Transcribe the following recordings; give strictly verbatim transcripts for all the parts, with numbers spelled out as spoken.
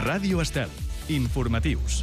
Ràdio Estel. Informatius.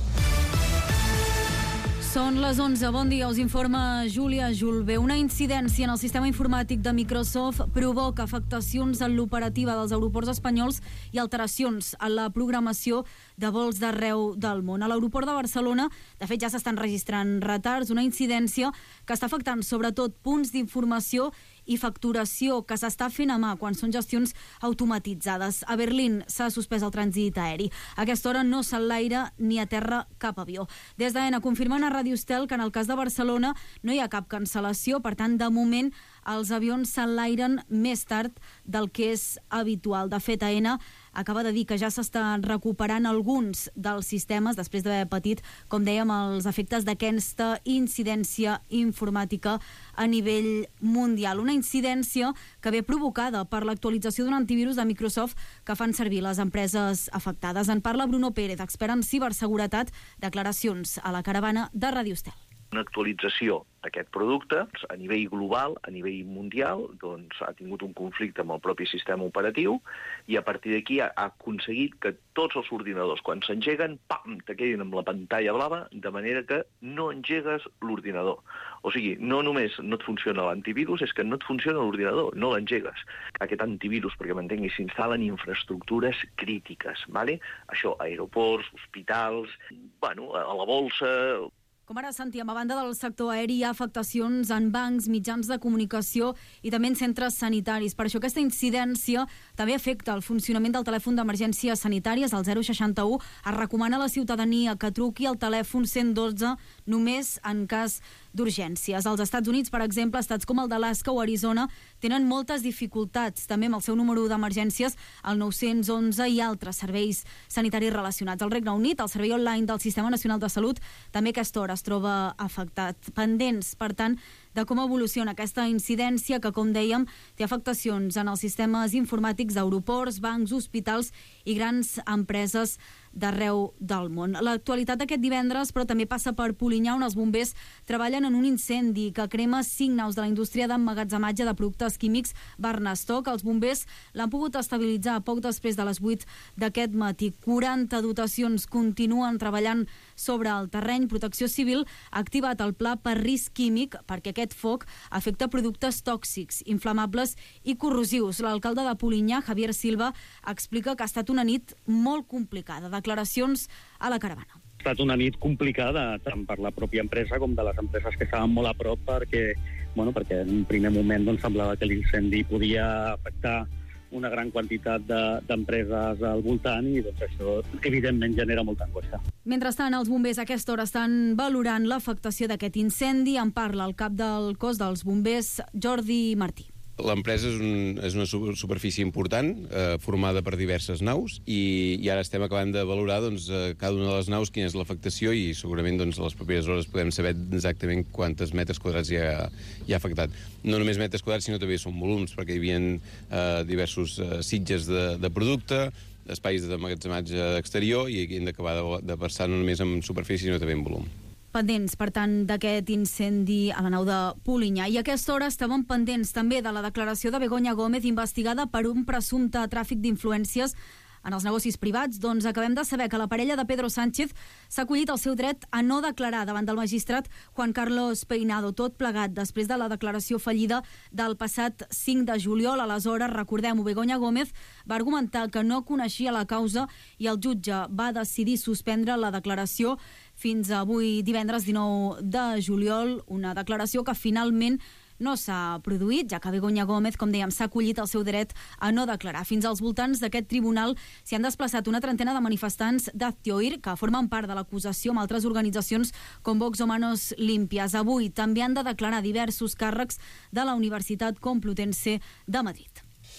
Són les onze. Bon dia, us informa Júlia Julve. Una incidència en el sistema informàtic de Microsoft provoca afectacions en l'operativa dels aeroports espanyols i alteracions en la programació de vols d'arreu del món. A l'aeroport de Barcelona, de fet, ja s'estan registrant retards, una incidència que està afectant sobretot punts d'informació i facturació que s'està fent a mà quan són gestions automatitzades. A Berlín s'ha suspès el trànsit aeri. A aquesta hora no s'enlaira ni a terra cap avió. Des d'Aena confirmen a Ràdio Estel que en el cas de Barcelona no hi ha cap cancel·lació, per tant, de moment els avions s'enlairen més tard del que és habitual. De fet, Aena acaba de dir que ja s'estan recuperant alguns dels sistemes després d'haver patit, com dèiem, els efectes d'aquesta incidència informàtica a nivell mundial. Una incidència que ve provocada per l'actualització d'un antivirus de Microsoft que fan servir les empreses afectades. En parla Bruno Pérez, expert en ciberseguretat, declaracions a la caravana de Ràdio Estel. Una actualització d'aquest producte a nivell global, a nivell mundial, doncs ha tingut un conflicte amb el propi sistema operatiu i a partir d'aquí ha aconseguit que tots els ordinadors, quan s'engeguen, pam, te quedin amb la pantalla blava, de manera que no engegues l'ordinador. O sigui, no només no et funciona l'antivirus, és que no et funciona l'ordinador, no l'engegues. Aquest antivirus, perquè m'entengui, s'instal·len infraestructures crítiques, ¿vale? Això, aeroports, hospitals, bueno, a la bolsa. Com ara sentíem, a banda del sector aeri hi ha afectacions en bancs, mitjans de comunicació i també en centres sanitaris. Per això aquesta incidència també afecta el funcionament del telèfon d'emergències sanitàries, el zero seixanta-u. Es recomana a la ciutadania que truqui al telèfon cent dotze només en cas d'urgències. Als Estats Units, per exemple, estats com el d'Alaska o Arizona tenen moltes dificultats també amb el seu número d'emergències, el nou onze i altres serveis sanitaris relacionats. Al Regne Unit, el servei online del Sistema Nacional de Salut també a aquesta hora es troba afectat. Pendents, per tant, de com evoluciona aquesta incidència que, com dèiem, té afectacions en els sistemes informàtics d'aeroports, bancs, hospitals i grans empreses d'arreu del món. L'actualitat d'aquest divendres, però, també passa per Polinyà, on els bombers treballen en un incendi que crema cinc naus de la indústria d'emmagatzematge de productes químics Barnestock. Els bombers l'han pogut estabilitzar poc després de les vuit d'aquest matí. quaranta dotacions continuen treballant sobre el terreny. Protecció Civil ha activat el pla per risc químic perquè aquest foc afecta productes tòxics, inflamables i corrosius. L'alcalde de Polinyà, Javier Silva, explica que ha estat una nit molt complicada. Declaracions a la caravana. Ha estat una nit complicada tant per la pròpia empresa com de les empreses que estaven molt a prop perquè, bueno, perquè en un primer moment doncs, semblava que l'incendi podia afectar una gran quantitat de, d'empreses al voltant i doncs, això evidentment genera molta angoixa. Mentrestant, els bombers a aquesta hora estan valorant l'afectació d'aquest incendi. En parla el cap del cos dels bombers, Jordi Martí. L'empresa és, un, és una superfície important, eh, formada per diverses naus, i, i ara estem acabant de valorar doncs, eh, cada una de les naus quina és l'afectació i segurament doncs, a les properes hores podem saber exactament quantes metres quadrats hi ha, hi ha afectat. No només metres quadrats, sinó també són volums, perquè hi havia eh, diversos eh, sitges de, de producte, espais d'emmagatzematge exterior, i hem d'acabar de, de passar no només en superfície, sinó també en volum. Pendents, per tant, d'aquest incendi a la nau de Polinyà. I a aquesta hora estaven pendents també de la declaració de Begoña Gómez, investigada per un presumpte tràfic d'influències en els negocis privats. Doncs acabem de saber que la parella de Pedro Sánchez s'ha acollit el seu dret a no declarar davant del magistrat Juan Carlos Peinado, tot plegat després de la declaració fallida del passat cinc de juliol. Aleshores, recordem-ho, Begoña Gómez va argumentar que no coneixia la causa i el jutge va decidir suspendre la declaració fins avui divendres dinou de juliol, una declaració que finalment no s'ha produït, ja que Begoña Gómez, com dèiem, s'ha acollit el seu dret a no declarar. Fins als voltants d'aquest tribunal s'hi han desplaçat una trentena de manifestants d'Aztioir que formen part de l'acusació amb altres organitzacions com Vox o Manos Limpias. Avui també han de declarar diversos càrrecs de la Universitat Complutense de Madrid.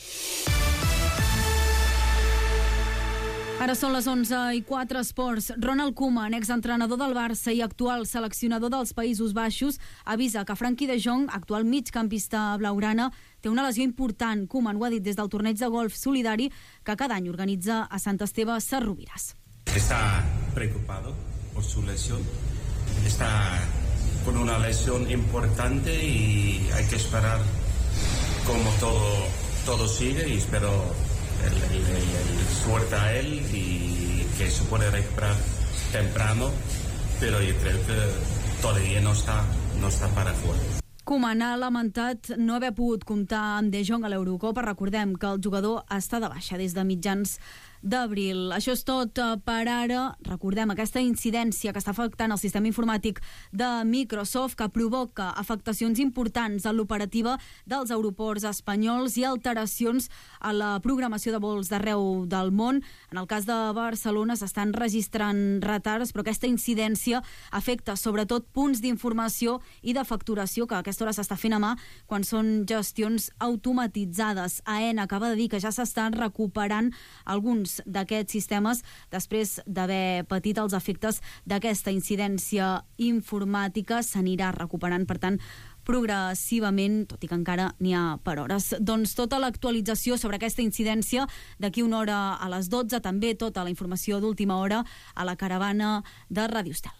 Ara són les onze i quatre, esports. Ronald Koeman, exentrenador del Barça i actual seleccionador dels Països Baixos, avisa que Frenkie de Jong, actual migcampista blaugrana, té una lesió important. Koeman ho ha dit des del torneig de golf solidari que cada any organitza a Sant Esteve Sesrovires. Está preocupado por su lesión. Está con una lesión importante y hay que esperar cómo todo, todo sigue y espero el, el, el, el suerte a él y que se puede recuperar temprano, pero yo creo que todavía no está, no está para jugar. Koeman ha lamentat no haver pogut comptar amb De Jong a l'Eurocopa. Recordem que el jugador està de baixa des de mitjans d'abril. Això és tot per ara. Recordem aquesta incidència que està afectant el sistema informàtic de Microsoft, que provoca afectacions importants a l'operativa dels aeroports espanyols i alteracions a la programació de vols d'arreu del món. En el cas de Barcelona s'estan registrant retards, però aquesta incidència afecta sobretot punts d'informació i de facturació que a aquesta hora s'està fent a mà quan són gestions automatitzades. Aena acaba de dir que ja s'estan recuperant alguns d'aquests sistemes després d'haver patit els efectes d'aquesta incidència informàtica. S'anirà recuperant, per tant, progressivament, tot i que encara n'hi ha per hores. Doncs tota l'actualització sobre aquesta incidència d'aquí una hora a les dotze, també tota la informació d'última hora a la caravana de Ràdio Estel.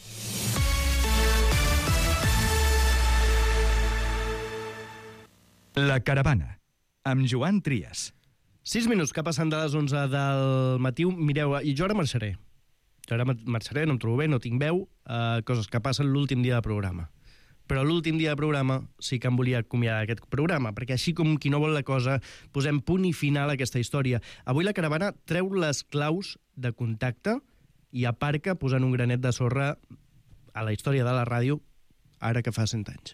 La caravana, amb Joan Trias. Sis minuts que passen de les onze del matí. Mireu, i jo ara marxaré. Jo ara marxaré, no em trobo bé, no tinc veu, eh, coses que passen l'últim dia de programa. Però l'últim dia de programa sí que em volia acomiadar d'aquest programa, perquè així com qui no vol la cosa, posem punt i final a aquesta història. Avui la caravana treu les claus de contacte i aparca posant un granet de sorra a la història de la ràdio ara que fa cent anys.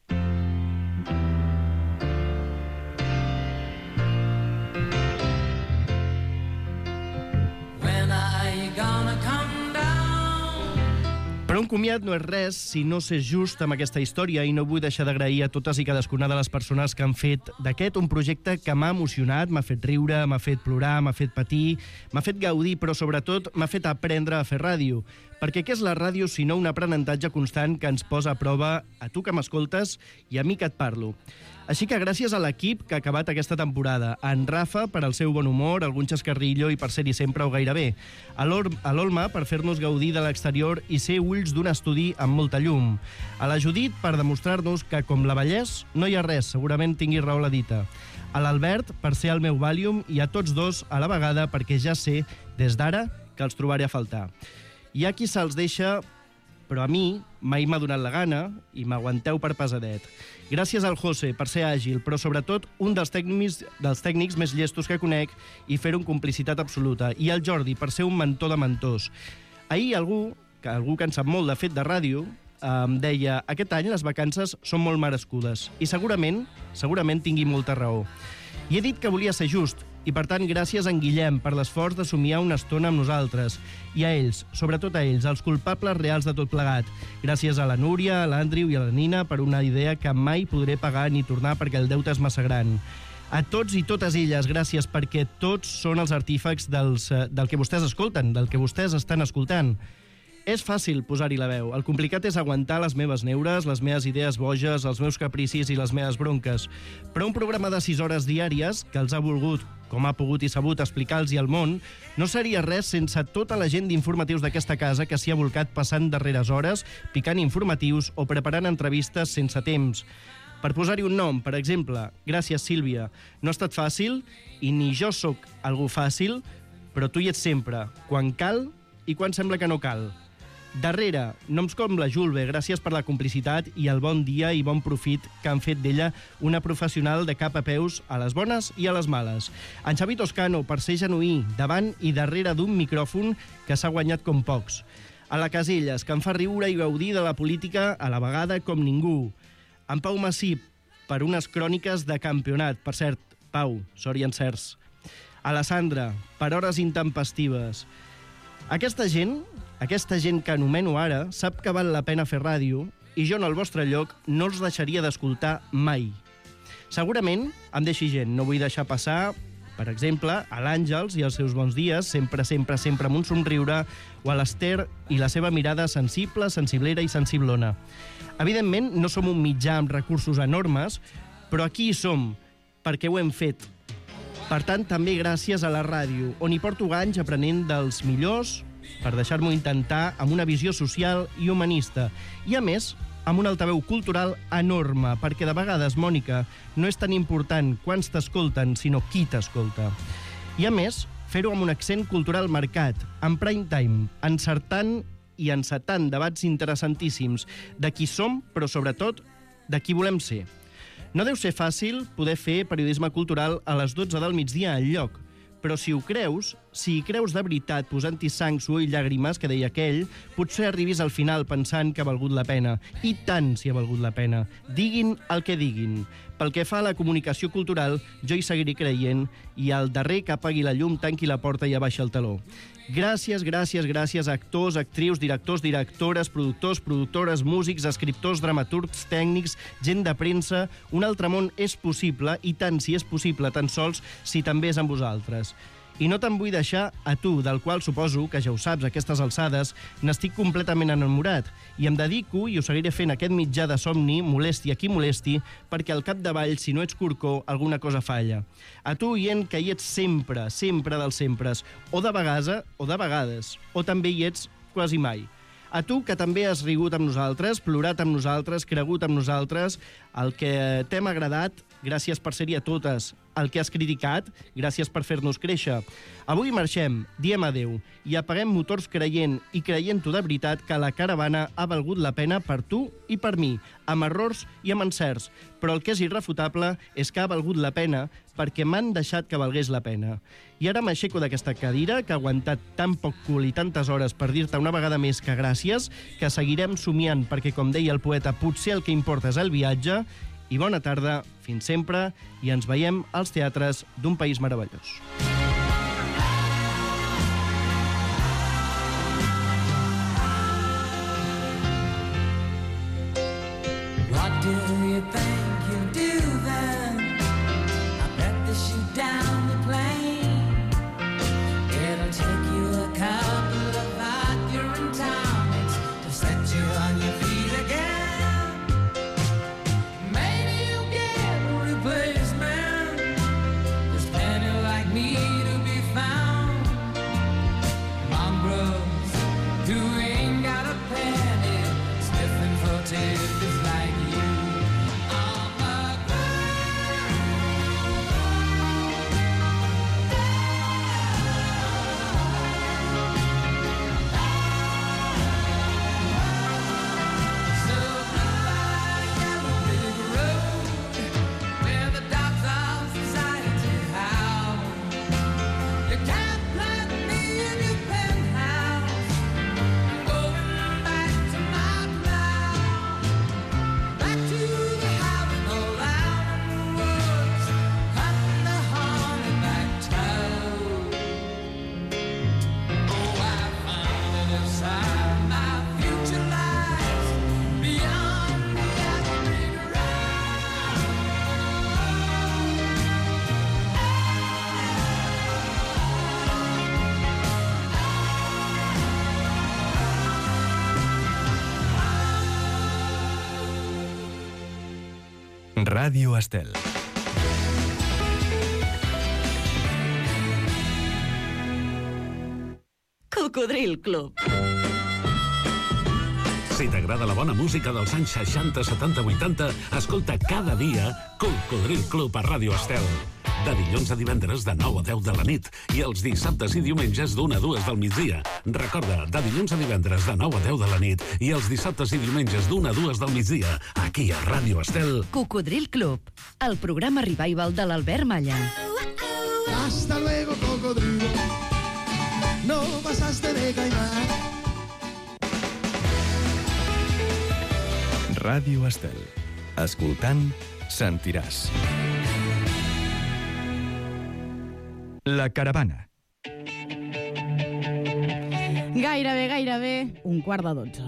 Però un comiat no és res si no s'és just amb aquesta història, i no vull deixar d'agrair a totes i cadascuna de les persones que han fet d'aquest un projecte que m'ha emocionat, m'ha fet riure, m'ha fet plorar, m'ha fet patir, m'ha fet gaudir, però sobretot m'ha fet aprendre a fer ràdio. Perquè què és la ràdio sinó un aprenentatge constant que ens posa a prova a tu que m'escoltes i a mi que et parlo. Així que gràcies a l'equip que ha acabat aquesta temporada, a en Rafa per al seu bon humor, algun xascarrillo i per ser-hi sempre o gairebé, a l'Olma per fer-nos gaudir de l'exterior i ser ulls d'un estudi amb molta llum, a la Judit per demostrar-nos que, com la Vallès, no hi ha res, segurament tingui raó la dita, a l'Albert per ser el meu Valium i a tots dos a la vegada perquè ja sé, des d'ara, que els trobaré a faltar. Hi ha qui se'ls deixa, però a mi mai m'ha donat la gana i m'aguanteu per pesadet. Gràcies al José per ser àgil, però sobretot un dels tècnics, dels tècnics més llestos que conec i fer-ho amb complicitat absoluta. I al Jordi per ser un mentor de mentors. Ahir algú, que algú que en sap molt de fet de ràdio, em deia aquest any les vacances són molt merescudes i segurament, segurament tingui molta raó. I he dit que volia ser just, i per tant gràcies a en Guillem per l'esforç de somiar una estona amb nosaltres, i a ells, sobretot a ells, els culpables reals de tot plegat. Gràcies a la Núria, a l'Àndriu i a la Nina per una idea que mai podré pagar ni tornar perquè el deute és massa gran. A tots i totes elles, gràcies perquè tots són els artífecs dels, del que vostès escolten, del que vostès estan escoltant. És fàcil posar-hi la veu. El complicat és aguantar les meves neures, les meves idees boges, els meus capricis i les meves bronques. Però un programa de sis hores diàries, que els ha volgut, com ha pogut i sabut, explicar-los al món, no seria res sense tota la gent d'informatius d'aquesta casa que s'hi ha volcat passant darreres hores, picant informatius o preparant entrevistes sense temps. Per posar-hi un nom, per exemple, gràcies, Sílvia. No ha estat fàcil, i ni jo sóc algú fàcil, però tu hi ets sempre, quan cal i quan sembla que no cal. Darrere, noms com la Julve, gràcies per la complicitat i el bon dia i bon profit que han fet d'ella una professional de cap a peus a les bones i a les males. En Xavi Toscano, per ser genuí, davant i darrere d'un micròfon que s'ha guanyat com pocs. A la Casellas, que em fa riure i gaudir de la política a la vegada com ningú. En Pau Massip, per unes cròniques de campionat. Per cert, Pau, sort i encerts. A la Sandra, per hores intempestives. Aquesta gent, aquesta gent que anomeno ara, sap que val la pena fer ràdio i jo en el vostre lloc no els deixaria d'escoltar mai. Segurament em deixi gent, no vull deixar passar, per exemple, a l'Àngels i els seus bons dies, sempre, sempre, sempre amb un somriure, o a l'Ester i la seva mirada sensible, sensiblera i sensiblona. Evidentment, no som un mitjà amb recursos enormes, però aquí hi som, perquè ho hem fet. Per tant, també gràcies a la ràdio, on hi porto anys aprenent dels millors, per deixar-m'ho intentar amb una visió social i humanista. I, a més, amb un altaveu cultural enorme, perquè de vegades, Mònica, no és tan important quants t'escolten, sinó qui t'escolta. I, a més, fer-ho amb un accent cultural marcat, en prime time, encertant i encetant debats interessantíssims de qui som, però sobretot de qui volem ser. No deu ser fàcil poder fer periodisme cultural a les dotze del migdia enlloc, però si ho creus, si hi creus de veritat posant-hi sang, suor i llàgrimes, que deia aquell, potser arribis al final pensant que ha valgut la pena. I tant si ha valgut la pena. Diguin el que diguin. Pel que fa a la comunicació cultural, jo hi seguiré creient i al darrer que apagui la llum, tanqui la porta i abaixa el taló. Gràcies, gràcies, gràcies a actors, actrius, directors, directores, productors, productores, músics, escriptors, dramaturgs, tècnics, gent de premsa. Un altre món és possible, i tant si és possible, tan sols si també és amb vosaltres. I no te'n vull deixar a tu, del qual suposo que ja ho saps, a aquestes alçades, n'estic completament enamorat. I em dedico, i ho seguiré fent aquest mitjà de somni, molesti a qui molesti, perquè al capdavall, si no ets corcó, alguna cosa falla. A tu, oient, que hi ets sempre, sempre dels sempres, o de vegades, o de vegades, o també hi ets quasi mai. A tu, que també has rigut amb nosaltres, plorat amb nosaltres, cregut amb nosaltres, el que t'hem agradat, gràcies per ser-hi a totes. El que has criticat, gràcies per fer-nos créixer. Avui marxem, diem adeu, i apaguem motors creient, i creient-ho de veritat, que la caravana ha valgut la pena per tu i per mi, amb errors i amb encerts. Però el que és irrefutable és que ha valgut la pena perquè m'han deixat que valgués la pena. I ara m'aixeco d'aquesta cadira, que ha aguantat tan poc cul i tantes hores per dir-te una vegada més que gràcies, que seguirem somiant perquè, com deia el poeta, potser el que importa és el viatge. I bona tarda, fins sempre, i ens veiem als teatres d'un país meravellós. What do you think you do then? I bet they shoot down the plane. It'll take you a couple of accurate times to set you on your feet again. Ràdio Estel. Cocodril Club. Si t'agrada la bona música dels anys seixanta, setanta, vuitanta, escolta cada dia Cocodril Club a Ràdio Estel. De dilluns a divendres de nou a deu de la nit i els dissabtes i diumenges d'una a dues del migdia. Recorda, de dilluns a divendres de nou a deu de la nit i els dissabtes i diumenges d'una a dues del migdia, aquí a Ràdio Estel. Cocodril Club, el programa revival de l'Albert Malla. Hasta luego, cocodrilo. No pasaste de caimán. Ràdio Estel. Escoltant, sentiràs. La caravana. Gairebé, gairebé, un quart de dotze.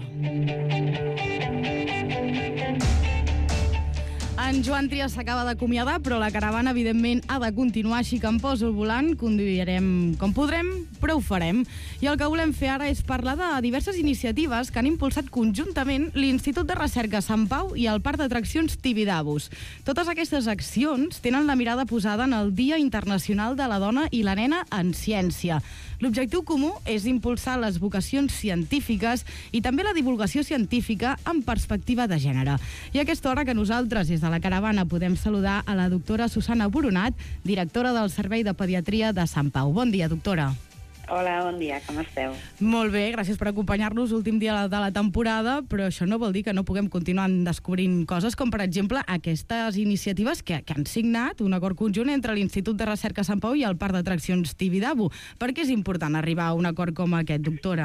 En Joan Trias s'acaba d'acomiadar, però la caravana, evidentment, ha de continuar, així que em poso al volant, conduirem com podrem, però ho farem. I el que volem fer ara és parlar de diverses iniciatives que han impulsat conjuntament l'Institut de Recerca Sant Pau i el Parc d'Atraccions Tibidabus. Totes aquestes accions tenen la mirada posada en el Dia Internacional de la Dona i la Nena en Ciència. L'objectiu comú és impulsar les vocacions científiques i també la divulgació científica en perspectiva de gènere. I a aquesta hora que nosaltres, des de la caravana podem saludar a la doctora Susana Boronat, directora del Servei de Pediatria de Sant Pau. Bon dia, doctora. Hola, bon dia, com esteu? Molt bé, gràcies per acompanyar-nos l'últim dia de la temporada, però això no vol dir que no puguem continuar descobrint coses com, per exemple, aquestes iniciatives que, que han signat un acord conjunt entre l'Institut de Recerca Sant Pau i el Parc d'Atraccions Tibidabo. Per què és important arribar a un acord com aquest, doctora?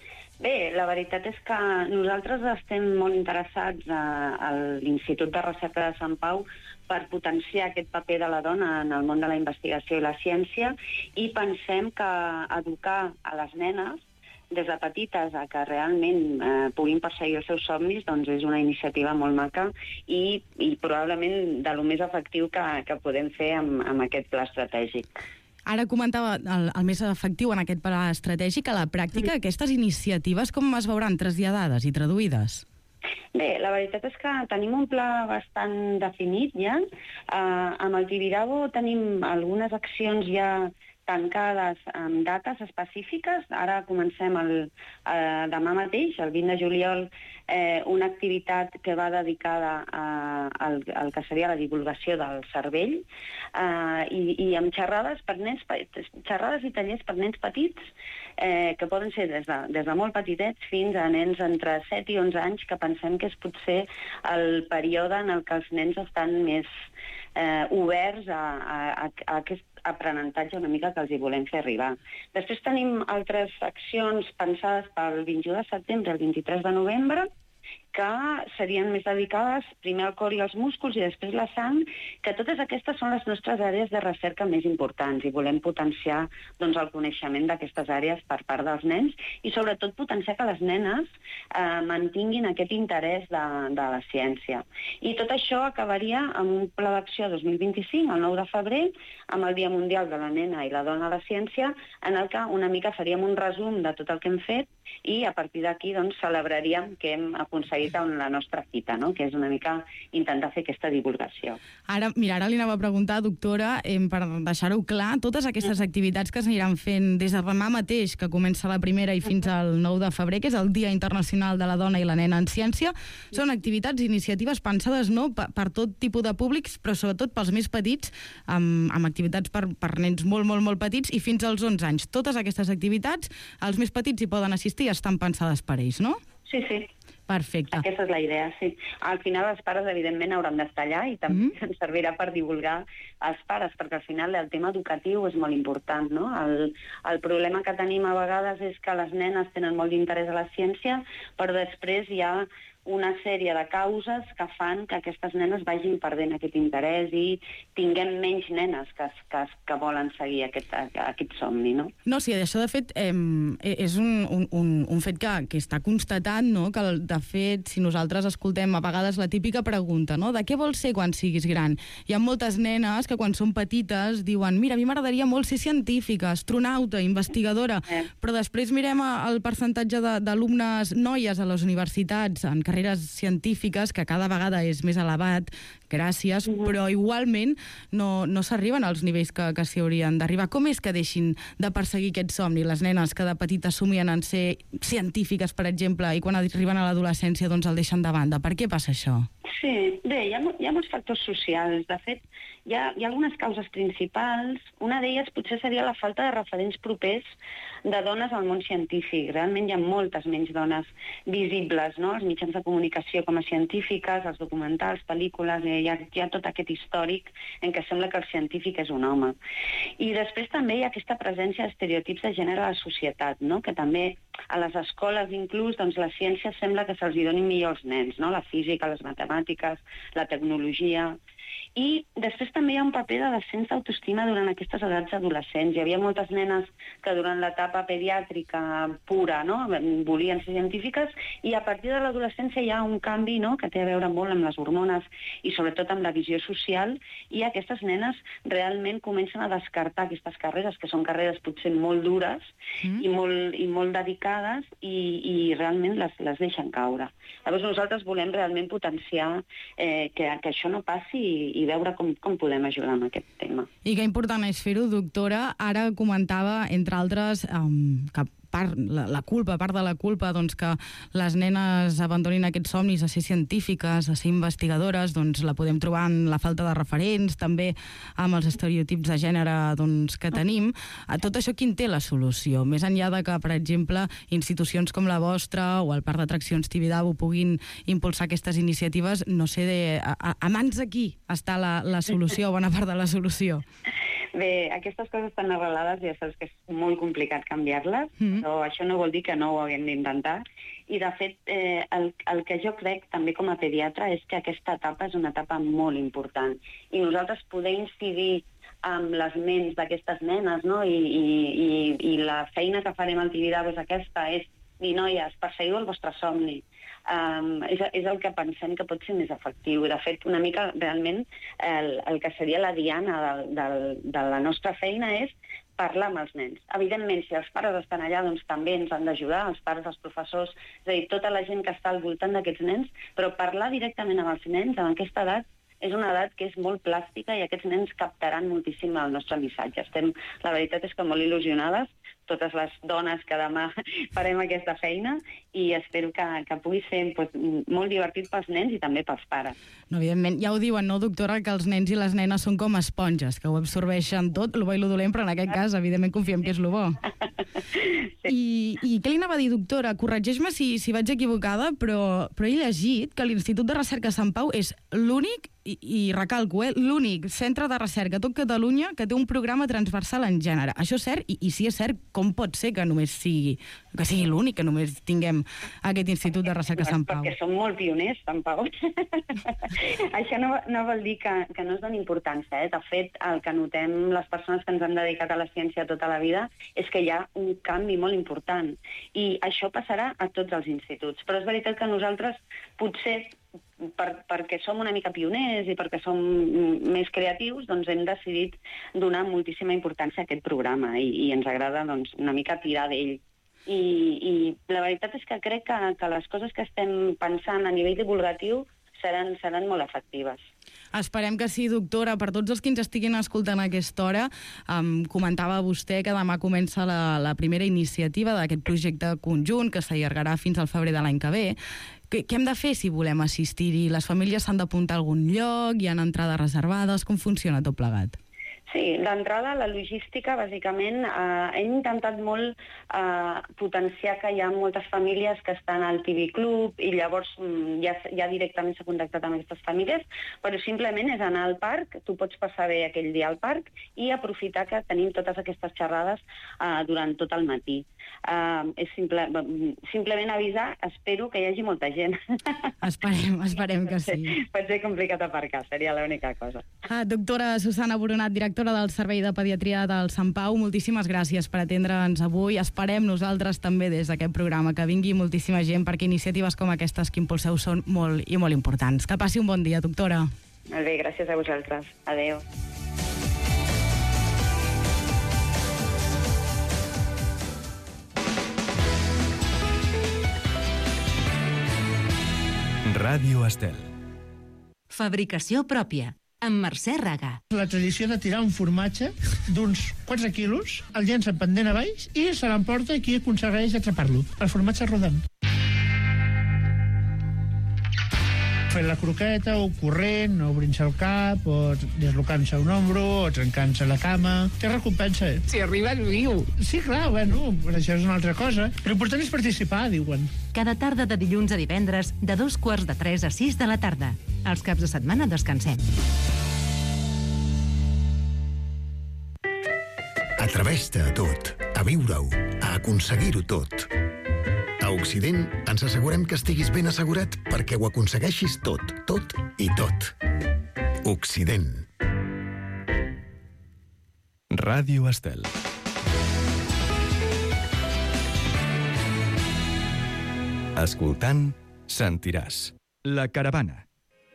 Bé, la veritat és que nosaltres estem molt interessats a, a l'Institut de Recerca de Sant Pau per potenciar aquest paper de la dona en el món de la investigació i la ciència, i pensem que educar a les nenes des de petites a que realment eh, puguin perseguir els seus somnis, doncs és una iniciativa molt maca i, i probablement de lo més efectiu que, que podem fer amb, amb aquest pla estratègic. Ara comentava el, el més efectiu en aquest pla estratègic. A la pràctica, aquestes iniciatives com es veuran traslladades i traduïdes? Bé, la veritat és que tenim un pla bastant definit ja. Uh, amb el Tibidabo tenim algunes accions ja tancades amb dates específiques. Ara comencem el, uh, demà mateix, el vint de juliol, eh, una activitat que va dedicada a, al, al que seria la divulgació del cervell, uh, i, i amb xerrades per nens, xerrades i tallers per nens petits, eh, que poden ser des de, des de molt petitets fins a nens entre set i onze anys, que pensem que és potser el període en el que els nens estan més eh, oberts a, a, a, a aquest aprenentatge una mica que els hi volem fer arribar. Després tenim altres accions pensades pel vint-i-u de setembre al vint-i-tres de novembre, que serien més dedicades primer al cor i als músculs i després la sang, que totes aquestes són les nostres àrees de recerca més importants i volem potenciar doncs, el coneixement d'aquestes àrees per part dels nens i sobretot potenciar que les nenes eh, mantinguin aquest interès de, de la ciència. I tot això acabaria amb un pla d'acció dos mil vint-i-cinc, el nou de febrer, amb el Dia Mundial de la Nena i la Dona a la Ciència, en el que una mica faríem un resum de tot el que hem fet i a partir d'aquí doncs, celebraríem que hem aconseguit en la nostra fita, no? Que és una mica intentar fer aquesta divulgació. Ara, mira, ara li anava a preguntar, doctora, eh, per deixar-ho clar, totes aquestes activitats que s'aniran fent des de demà mateix, que comença la primera, i fins al nou de febrer, que és el Dia Internacional de la Dona i la Nena en Ciència, són activitats i iniciatives pensades no per, per tot tipus de públics, però sobretot pels més petits, amb, amb activitats per, per nens molt, molt, molt petits i fins als onze anys. Totes aquestes activitats, els més petits hi poden assistir i estan pensades per ells, no? Sí, sí. Perfecte. Aquesta és la idea, sí. Al final els pares, evidentment, hauran d'estar allà i també mm. ens servirà per divulgar als pares, perquè al final el tema educatiu és molt important, no? El, el problema que tenim a vegades és que les nenes tenen molt d'interès a la ciència, però després hi ha una sèrie de causes que fan que aquestes nenes vagin perdent aquest interès i tinguem menys nenes que, que, que volen seguir aquest, aquest somni, no? No, sí, això de fet eh, és un, un, un fet que, que està constatat, no? Que de fet, si nosaltres escoltem a vegades la típica pregunta, no? De què vols ser quan siguis gran? Hi ha moltes nenes que quan són petites diuen mira, a mi m'agradaria molt ser científica, astronauta, investigadora, eh. però després mirem el percentatge d'alumnes noies a les universitats en carreres científiques, que cada vegada és més elevat, gràcies, uh-huh. però igualment no, no s'arriben als nivells que, que s'hi haurien d'arribar. Com és que deixin de perseguir aquest somni les nenes que de petites somien en ser científiques, per exemple, i quan arriben a l'adolescència doncs el deixen de banda? Per què passa això? Sí, bé, hi ha, hi ha molts factors socials. De fet, hi ha, hi ha algunes causes principals. Una d'elles potser seria la falta de referents propers de dones al món científic. Realment hi ha moltes menys dones visibles, no? Els mitjans de comunicació com a científiques, els documentals, pel·lícules, hi ha, hi ha tot aquest històric en què sembla que el científic és un home. I després també hi ha aquesta presència d'estereotips de gènere a la societat, no? Que també a les escoles inclús doncs, la ciència sembla que se'ls donin millor als nens, no? La física, les matemàtiques, la tecnologia. I després també hi ha un paper de descens d'autoestima durant aquestes edats adolescents. Hi havia moltes nenes que durant l'etapa pediàtrica pura, no? Volien ser científiques, i a partir de l'adolescència hi ha un canvi, no? Que té a veure molt amb les hormones i sobretot amb la visió social, i aquestes nenes realment comencen a descartar aquestes carreres, que són carreres potser molt dures mm. i, molt, i molt dedicades, i, i realment les, les deixen caure. Llavors nosaltres volem realment potenciar eh, que, que això no passi i, i veure com, com podem ajudar amb aquest tema. I que important és fer-ho, doctora. Ara comentava, entre altres, um, que part, la, la culpa, part de la culpa doncs, que les nenes abandonin aquests somnis a ser científiques, a ser investigadores, doncs la podem trobar en la falta de referents, també amb els estereotips de gènere doncs, que tenim. A tot això, quin té la solució? Més enllà de que, per exemple, institucions com la vostra o el Parc d'Atraccions Tibidabo puguin impulsar aquestes iniciatives, no sé, de, a, a mans de qui està la, la solució, bona part de la solució? Bé, aquestes coses estan arrelades, ja saps que és molt complicat canviar-les, mm. però això no vol dir que no ho haguem d'intentar. I, de fet, eh, el, el que jo crec, també com a pediatra, és que aquesta etapa és una etapa molt important. I nosaltres poder incidir amb les ments d'aquestes nenes, no? I, i, i, i la feina que farem al Tibidabo és aquesta, és dir, noies, perseguiu el vostre somni. Um, és, és el que pensem que pot ser més efectiu. De fet, una mica, realment, el, el que seria la diana del, del, de la nostra feina és parlar amb els nens. Evidentment, si els pares estan allà, doncs també ens han d'ajudar, els pares, els professors, és a dir, tota la gent que està al voltant d'aquests nens, però parlar directament amb els nens en aquesta edat és una edat que és molt plàstica i aquests nens captaran moltíssim el nostre missatge. Estem, la veritat és que molt il·lusionades, totes les dones que demà farem aquesta feina, i espero que, que pugui ser doncs, molt divertit pels nens i també pels pares. No, evidentment, ja ho diuen, no, doctora, que els nens i les nenes són com esponges, que ho absorbeixen tot, lo bo i lo dolent, però en aquest cas, evidentment, confiem que és lo bo. Sí. I, I què li anava a dir, doctora? Corregeix-me si, si vaig equivocada, però, però he llegit que l'Institut de Recerca Sant Pau és l'únic, i, i recalco, eh, l'únic centre de recerca a tot Catalunya que té un programa transversal en gènere. Això és cert? I, i si és cert, com pot ser que només sigui, que sigui l'únic, que només tinguem aquest Institut de Recerca Sant Pau? Perquè som molt pioners, Sant Pau. Això no, no vol dir que, que no es doni importància. Eh? De fet, el que notem les persones que ens han dedicat a la ciència tota la vida és que hi ha un canvi molt important. I això passarà a tots els instituts. Però és veritat que nosaltres potser Per, perquè som una mica pioners i perquè som més creatius, doncs hem decidit donar moltíssima importància a aquest programa i, i ens agrada doncs, una mica tirar d'ell. I, I la veritat és que crec que, que les coses que estem pensant a nivell divulgatiu seran, seran molt efectives. Esperem que sí, doctora. Per tots els que ens estiguin escoltant a aquesta hora, um, comentava vostè que demà comença la, la primera iniciativa d'aquest projecte conjunt que s'allargarà fins al febrer de l'any que ve. Què, què hem de fer si volem assistir-hi? Les famílies s'han d'apuntar a algun lloc? Hi ha entrades reservades? Com funciona tot plegat? Sí, d'entrada, la logística, bàsicament, eh, hem intentat molt eh, potenciar que hi ha moltes famílies que estan al T V Club i llavors mm, ja, ja directament s'ha contactat amb aquestes famílies, però simplement és anar al parc, tu pots passar bé aquell dia al parc i aprofitar que tenim totes aquestes xerrades eh, durant tot el matí. Uh, és simple, simplement avisar, espero que hi hagi molta gent. Esperem, esperem que sí. Pot ser complicat aparcar, seria l'única cosa. Ah, doctora Susana Boronat, directora del Servei de Pediatria del Sant Pau, moltíssimes gràcies per atendre'ns avui. Esperem nosaltres també des d'aquest programa que vingui moltíssima gent, perquè iniciatives com aquestes que impulseu són molt i molt importants. Que passi un bon dia, doctora. Molt bé, gràcies a vosaltres. Adéu. Ràdio Estel. Fabricació pròpia, amb Mercè Raga. La tradició de tirar un formatge d'uns quatre quilos, el llença pendent a baix i se l'emporta i qui aconsegueix atrapar-lo. El formatge rodant. Fent la croqueta, o corrent, o obrint-se el cap, o deslocant-se un ombro, o trencant-se la cama. Té recompensa, eh? Si arribes viu. Sí, clar, bueno, però això és una altra cosa. L'important és participar, diuen. Cada tarda de dilluns a divendres, de dos quarts de tres a sis de la tarda. Els caps de setmana descansem. Atreveix-te a tot, a viure-ho, a aconseguir-ho tot. A Occident ens assegurem que estiguis ben assegurat perquè ho aconsegueixis tot, tot i tot. Occident. Ràdio Estel. Escoltant, sentiràs. La Caravana.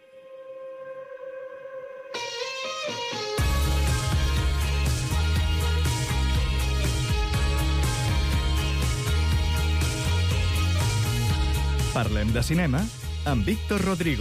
Parlem de cinema amb Víctor Rodrigo.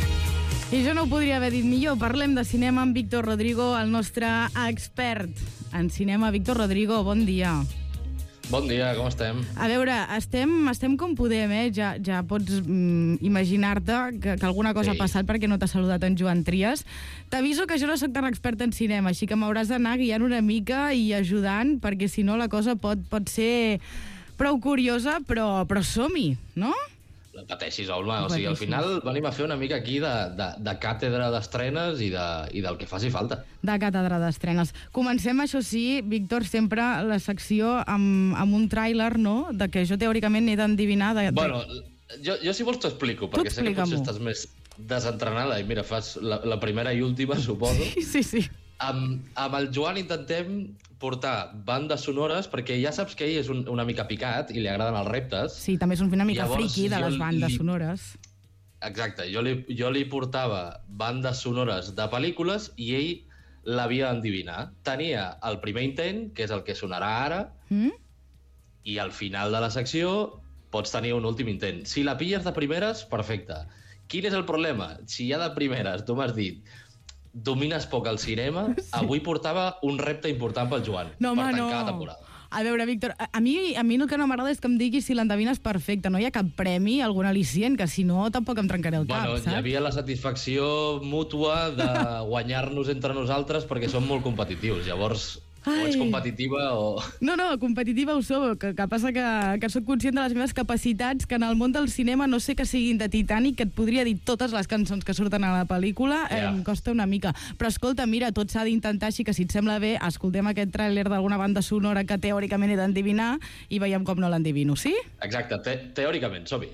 I jo no ho podria haver dit millor. Parlem de cinema amb Víctor Rodrigo, el nostre expert en cinema. Víctor Rodrigo, bon dia. Bon dia, com estem? A veure, estem, estem com podem, eh? Ja, ja pots mm, imaginar-te que, que alguna cosa sí. ha passat perquè no t'ha saludat en Joan Trias. T'aviso que jo no soc tan expert en cinema, així que m'hauràs d'anar guiant una mica i ajudant, perquè si no la cosa pot, pot ser prou curiosa, però, però som-hi, no? No pateixis, home. O sigui, al final venim a fer una mica aquí de, de, de càtedra d'estrenes i, de, i del que faci falta. De càtedra d'estrenes. Comencem, això sí, Víctor, sempre la secció amb, amb un tràiler, no?, de que jo teòricament he d'endevinar... De, de... Bueno, jo, jo si vols t'ho explico, perquè sé que potser estàs més desentrenada i mira, fas la, la primera i última, suposo. Sí, sí. Amb, amb el Joan intentem portar bandes sonores, perquè ja saps que ell és un, una mica picat i li agraden els reptes. Sí, també és una mica Llavors, friqui de les bandes li... sonores. Exacte, jo li, jo li portava bandes sonores de pel·lícules i ell l'havia d'endevinar. Tenia el primer intent, que és el que sonarà ara, Mm? i al final de la secció pots tenir un últim intent. Si la pilles de primeres, perfecte. Quin és el problema? Si ja de primeres tu m'has dit domines poc el cinema, sí. Avui portava un repte important pel Joan, no, per home, tancar no. la temporada. A veure, Víctor, a, a, mi, a mi el que no m'agrada és que em diguis si l'endevines perfecte. No hi ha cap premi, algun al·licient, que si no tampoc em trencaré el cap, Bueno, saps? hi havia la satisfacció mútua de guanyar-nos entre nosaltres perquè som molt competitius. Llavors, Ai. o ets competitiva o... No, no, competitiva ho sou, que, que passa que, que soc conscient de les meves capacitats, que en el món del cinema no sé que siguin de Titanic, que et podria dir totes les cançons que surten a la pel·lícula, yeah. eh, em costa una mica. Però escolta, mira, tot s'ha d'intentar, així que si et sembla bé, escoltem aquest tràiler d'alguna banda sonora que teòricament he d'endevinar i veiem com no l'endevino, sí? Exacte, te teòricament, som-hi.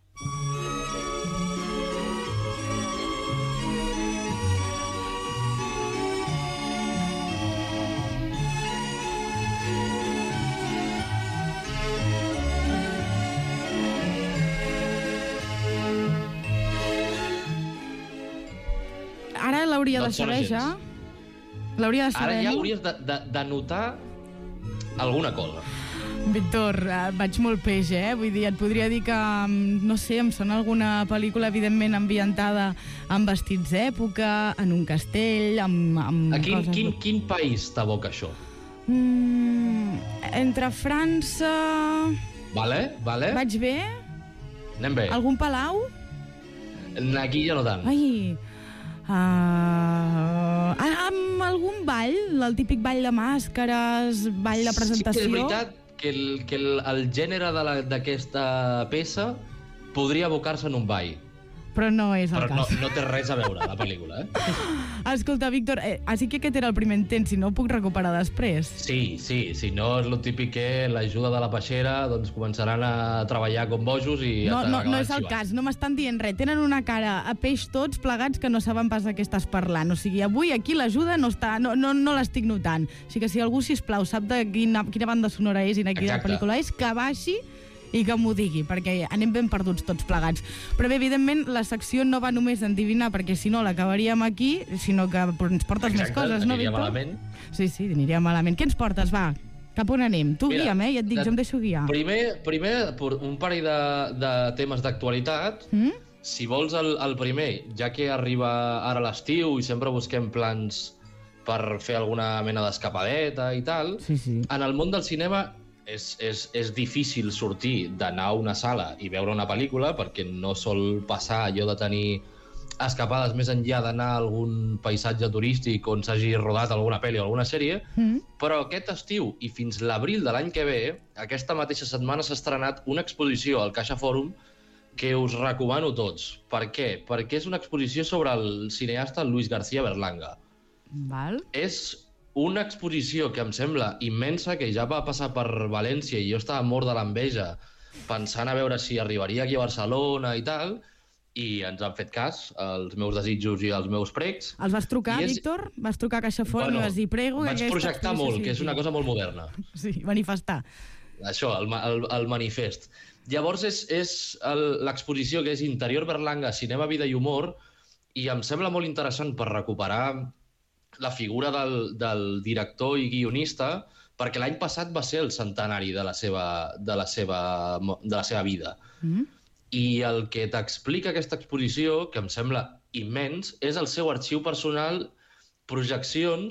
Ara l'hauria No de et sona saber gens. ja. L'hauria de saber, Ara ja no? hauries de, de, de notar alguna cosa. Víctor, eh, vaig molt peix, eh? Vull dir, et podria dir que, mm, no sé, em sona alguna pel·lícula, evidentment, ambientada amb vestits d'època, en un castell, amb, amb A quin, coses... quin, quin país t'aboca això? Mm, entre França... Vale, vale. Vaig bé? Anem bé. Algun palau? Aquí ja no tant. Ai... Uh, amb algun ball, el típic ball de màscares, ball de presentació... Sí que és veritat que el, que el, el gènere d'aquesta peça podria abocar-se en un ball. Però no és el Però cas. no, no té res a veure, la pel·lícula, eh? Escolta, Víctor, eh, així que aquest era el primer intent, si no ho puc recuperar després. Sí, sí, si no és el típic que l'ajuda de la peixera doncs començaran a treballar com bojos i... No, no, no és el xivant. cas, no m'estan dient res. Tenen una cara a peix tots plegats que no saben pas de què estàs parlant. O sigui, avui aquí l'ajuda no, està, no, no, no l'estic notant. O sigui que si algú, sisplau, sap de quina, quina banda sonora és i de quina Exacte. pel·lícula és, que baixi i que m'ho digui, perquè anem ben perduts tots plegats. Però bé, evidentment, la secció no va només d'endevinar, perquè si no l'acabaríem aquí, sinó que ens portes Exacte, més coses, no, aniria Víctor? malament. Sí, sí, aniria malament. Què ens portes, va? Cap on anem? Tu Mira, guia'm, eh? Ja et dic, de- jo em deixo guiar. Primer, primer por- un parell de, de temes d'actualitat. Mm? Si vols el, el primer, ja que arriba ara l'estiu i sempre busquem plans per fer alguna mena d'escapadeta i tal, sí, sí. en el món del cinema és, és, és difícil sortir d'anar a una sala i veure una pel·lícula perquè no sol passar allò de tenir escapades més enllà d'anar a algun paisatge turístic on s'hagi rodat alguna pel·li o alguna sèrie, Mm? però aquest estiu i fins l'abril de l'any que ve, aquesta mateixa setmana s'ha estrenat una exposició al Caixa Fòrum que us recomano tots. Per què? Perquè és una exposició sobre el cineasta Luis García Berlanga. Val. És una exposició que em sembla immensa, que ja va passar per València i jo estava mort de l'enveja pensant a veure si arribaria aquí a Barcelona i tal, i ens han fet cas, els meus desitjos i els meus pregs. Els vas trucar, I és- Víctor? Vas trucar a Caixa Fòrum i vas dir prego... que vaig aquesta projectar exposició molt, que és sigui una cosa molt moderna. Sí, manifestar. Això, el, ma- el, el manifest. Llavors és, és el- l'exposició que és Interior Berlanga, Cinema, Vida i Humor, i em sembla molt interessant per recuperar la figura del, del director i guionista, perquè l'any passat va ser el centenari de la seva, de la seva, mo- de la seva vida. Mm? I el que t'explica aquesta exposició, que em sembla immens, és el seu arxiu personal, projeccions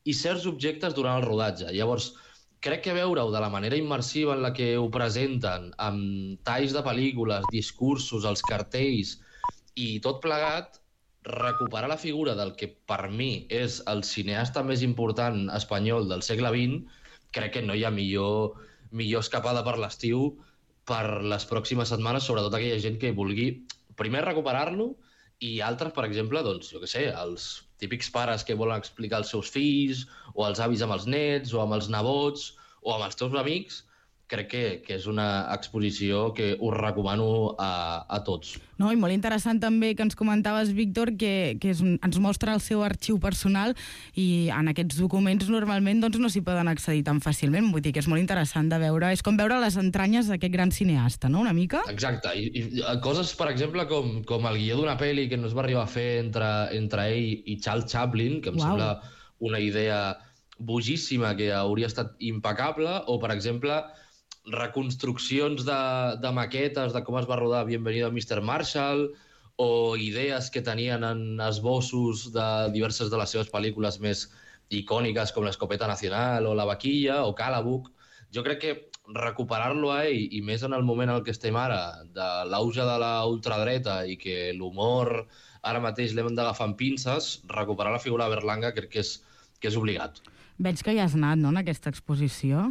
i certs objectes durant el rodatge. Llavors, crec que veure-ho de la manera immersiva en la que ho presenten, amb talls de pel·lícules, discursos, els cartells i tot plegat, recuperar la figura del que per mi és el cineasta més important espanyol del segle vint, crec que no hi ha millor, millor escapada per l'estiu per les pròximes setmanes, sobretot aquella gent que vulgui primer recuperar-lo i altres, per exemple, doncs, jo què sé, els típics pares que volen explicar als seus fills, o els avis amb els nets, o amb els nebots, o amb els teus amics, crec que, que és una exposició que us recomano a, a tots. No, i molt interessant també que ens comentaves, Víctor, que, que és un, ens mostra el seu arxiu personal i en aquests documents normalment doncs, no s'hi poden accedir tan fàcilment. Vull dir que és molt interessant de veure. És com veure les entranyes d'aquest gran cineasta, no?, una mica? Exacte. I, i coses, per exemple, com, com el guió d'una pel·li que no es va arribar a fer entre, entre ell i Charles Chaplin, que em Uau. sembla una idea bojíssima que hauria estat impecable, o, per exemple, reconstruccions de, de maquetes de com es va rodar Bienvenido a mister Marshall, o idees que tenien en esbossos de diverses de les seves pel·lícules més icòniques, com l'Escopeta Nacional, o La Vaquilla, o Calabuc. Jo crec que recuperar-lo a ell, i més en el moment en el que estem ara, de l'auge de la ultradreta i que l'humor ara mateix l'hem d'agafar amb pinces, recuperar la figura de Berlanga crec que és, que és obligat. Veig que hi has anat, no?, en aquesta exposició.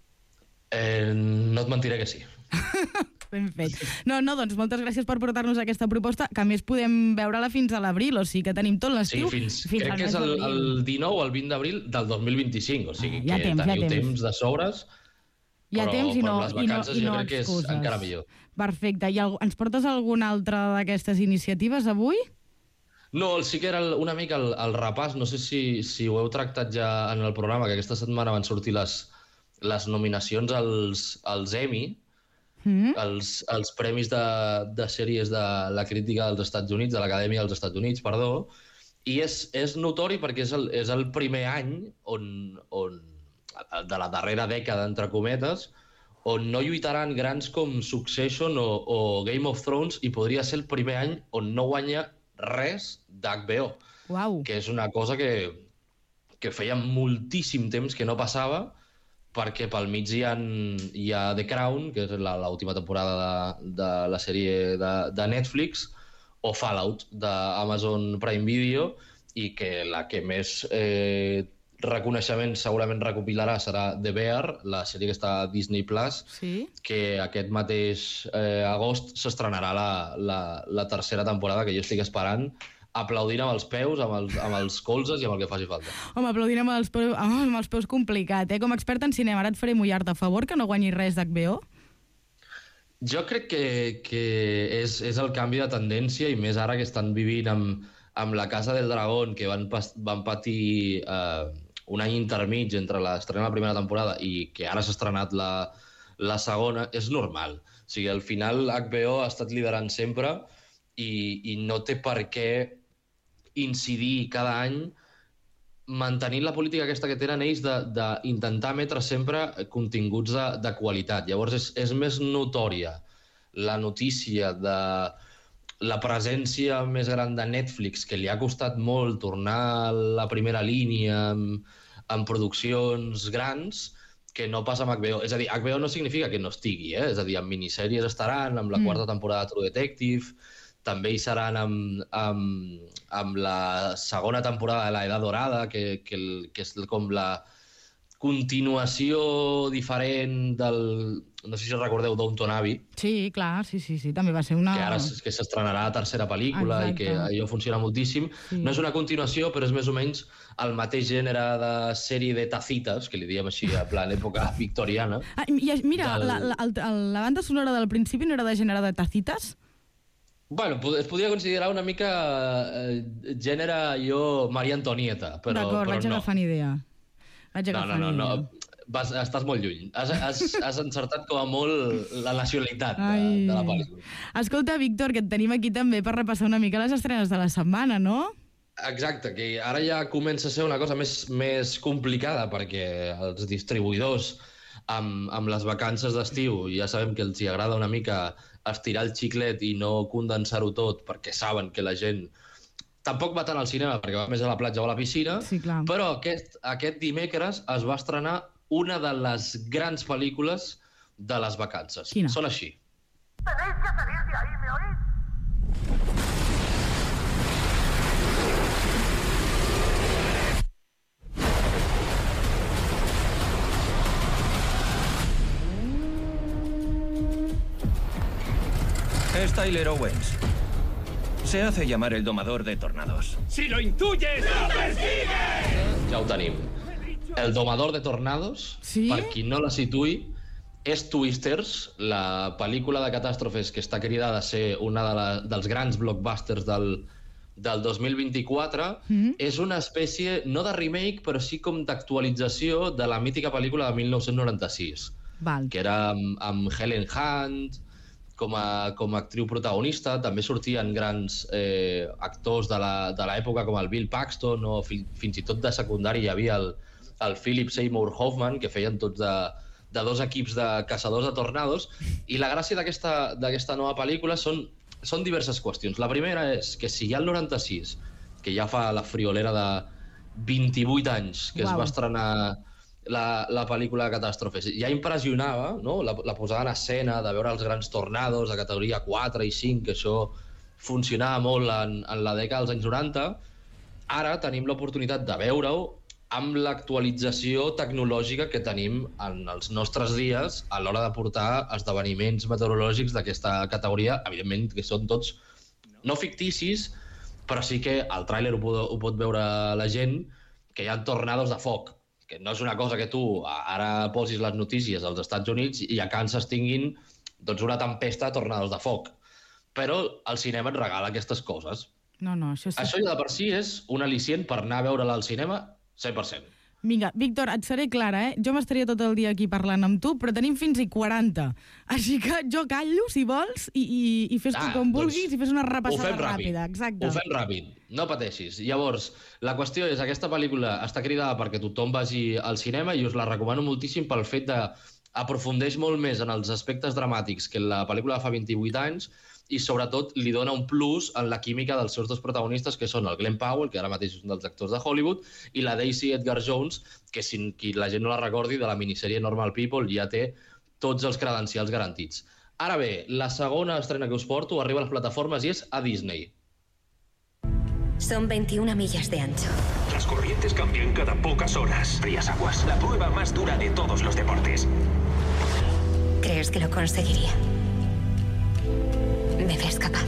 Eh, no et mentiré que sí. Ben fet. No, no, doncs moltes gràcies per portar-nos aquesta proposta, que a més podem veure-la fins a l'abril, o sigui que tenim tot Sí, l'estiu. fins, fins crec al que mes és el, d'abril. el dinou o el vint d'abril del dos mil vint-i-cinc, o sigui Ah, hi ha que temps, hi ha teniu temps. temps de sobres, Hi ha però, temps i no, però les i no, vacances i no jo crec que és excuses. encara millor. Perfecte. I al- ens portes alguna altra d'aquestes iniciatives avui? No, el- sí que era el- una mica el, el repàs, no sé si, si ho heu tractat ja en el programa, que aquesta setmana van sortir les, les nominacions als, als Emmy, Mm? els, els premis de, de sèries de la crítica dels Estats Units, de l'Acadèmia dels Estats Units, perdó, i és, és notori perquè és el, és el primer any on, on, de la darrera dècada, entre cometes, on no lluitaran grans com Succession o, o Game of Thrones, i podria ser el primer any on no guanya res d'H B O, Uau. que és una cosa que, que feia moltíssim temps que no passava, perquè pel mig hi ha, hi ha The Crown, que és l'última temporada de, de la sèrie de, de Netflix, o Fallout d'Amazon Prime Video, i que la que més eh, reconeixement segurament recopilarà serà The Bear, la sèrie que està a Disney Plus, Sí? que aquest mateix eh, agost s'estrenarà la, la, la tercera temporada, que jo estic esperant, aplaudint amb els peus, amb els, amb els colzes i amb el que faci falta. Home, aplaudint amb els, peus, amb els peus complicat, eh? Com a expert en cinema, ara et faré mullar-te a favor que no guanyi res d'H B O? Jo crec que, que és, és el canvi de tendència, i més ara que estan vivint amb, amb La Casa del Dragón, que van, pas, van patir eh, un any intermig entre l'estrena de la primera temporada i que ara s'ha estrenat la, la segona, és normal. O sigui, al final H B O ha estat liderant sempre i, i no té per què incidir cada any mantenint la política aquesta que tenen ells d'intentar emetre sempre continguts de, de qualitat. Llavors és, és més notòria la notícia de la presència més gran de Netflix, que li ha costat molt tornar a la primera línia amb, amb produccions grans, que no passa amb H B O. És a dir, H B O no significa que no estigui, eh? És a dir, amb minissèries estaran, amb la Mm. quarta temporada de True Detective, també hi seran amb, amb, amb la segona temporada de La Edad Dorada, que, que, el, que és com la continuació diferent del... No sé si recordeu Downton Abbey, Sí, clar, sí, sí, sí, també va ser una... que ara s- que s'estrenarà la tercera pel·lícula. Exacte. I que allò funciona moltíssim. Sí. No és una continuació, però és més o menys el mateix gènere de sèrie de tacites, que li diem així, a plan època victoriana. Ah, i, mira, del- la, la, el, el, la banda sonora del principi no era de gènere de tacites? Bueno, pod- es podria considerar una mica eh, gènere jo Maria Antonieta, però, D'acord, però vaig no. agafant idea. Vaig No, no, agafant no, no. idea. Vas, estàs molt lluny. Has, has, has encertat com a molt la nacionalitat de, Ai. de la pel·lícula. Escolta, Víctor, que et tenim aquí també per repassar una mica les estrenes de la setmana, no? Exacte, que ara ja comença a ser una cosa més, més complicada, perquè els distribuïdors amb, amb les vacances d'estiu ja sabem que els hi agrada una mica estirar el xiclet i no condensar-ho tot, perquè saben que la gent tampoc va tant al cinema, perquè va més a la platja o a la piscina, sí, clar. Però aquest, aquest dimecres es va estrenar una de les grans pel·lícules de les vacances. Quina? Són així. Tenéis que salir de ahí, ¿me oís? Es Tyler Owens. Se hace llamar el domador de tornados. ¡Si lo intuyes, lo persigues! Ja ho tenim. El domador de tornados, sí? Per qui no la situï, és Twisters, la pel·lícula de catàstrofes que està cridada a ser una de la, dels grans blockbusters del, del dos mil vint-i-quatre. Mm-hmm. És una espècie, no de remake, però sí com d'actualització de la mítica pel·lícula de mil nou-cents noranta-sis. Val. Que era amb, amb Helen Hunt com a, com a actriu protagonista. També sortien grans eh, actors de l'època com el Bill Paxton, o fi, fins i tot de secundari hi havia el, el Philip Seymour Hoffman, que feien tots de, de dos equips de caçadors de tornados. I la gràcia d'aquesta nova pel·lícula són, són diverses qüestions. La primera és que si ja el noranta-sis, que ja fa la friolera de vint-i-vuit anys que wow. es va estrenar la, la pel·lícula de catàstrofes, ja impressionava, no? la, la posada en escena de veure els grans tornados de categoria quatre i cinc, que això funcionava molt en, en la dècada dels anys noranta. Ara tenim l'oportunitat de veure-ho amb l'actualització tecnològica que tenim en els nostres dies a l'hora de portar esdeveniments meteorològics d'aquesta categoria, evidentment que són tots no ficticis, però sí que al tràiler ho, pot, ho pot veure la gent, que hi ha tornados de foc, que no és una cosa que tu ara posis les notícies als Estats Units i a Kansas tinguin doncs, una tempesta de tornados de foc. Però el cinema et regala aquestes coses. No, no, això sí. Això ja de per si és un al·licient per anar a veure-la al cinema cent per cent. Vinga, Víctor, et seré clara, eh? Jo m'estaria tot el dia aquí parlant amb tu, però tenim fins i quaranta. Així que jo callo, si vols, i, i, i fes ah, com vulguis, doncs, i fes una repassada ràpida. Exacte. Ho fem ràpid, no pateixis. Llavors, la qüestió és, aquesta pel·lícula està cridada perquè tothom vagi al cinema i us la recomano moltíssim pel fet de aprofundeix molt més en els aspectes dramàtics que la pel·lícula de fa vint-i-vuit anys, i sobretot li dona un plus en la química dels seus dos protagonistes, que són el Glenn Powell, que ara mateix és un dels actors de Hollywood, i la Daisy Edgar Jones, que si qui la gent no la recordi, de la minissèrie Normal People, ja té tots els credencials garantits. Ara bé, la segona estrena que us porto arriba a les plataformes i és a Disney. Son veintiuna millas de ancho. Las corrientes cambian cada pocas horas. Frías aguas, la prueba más dura de todos los deportes. ¿Crees que lo conseguiría? ¿Me ves capaz?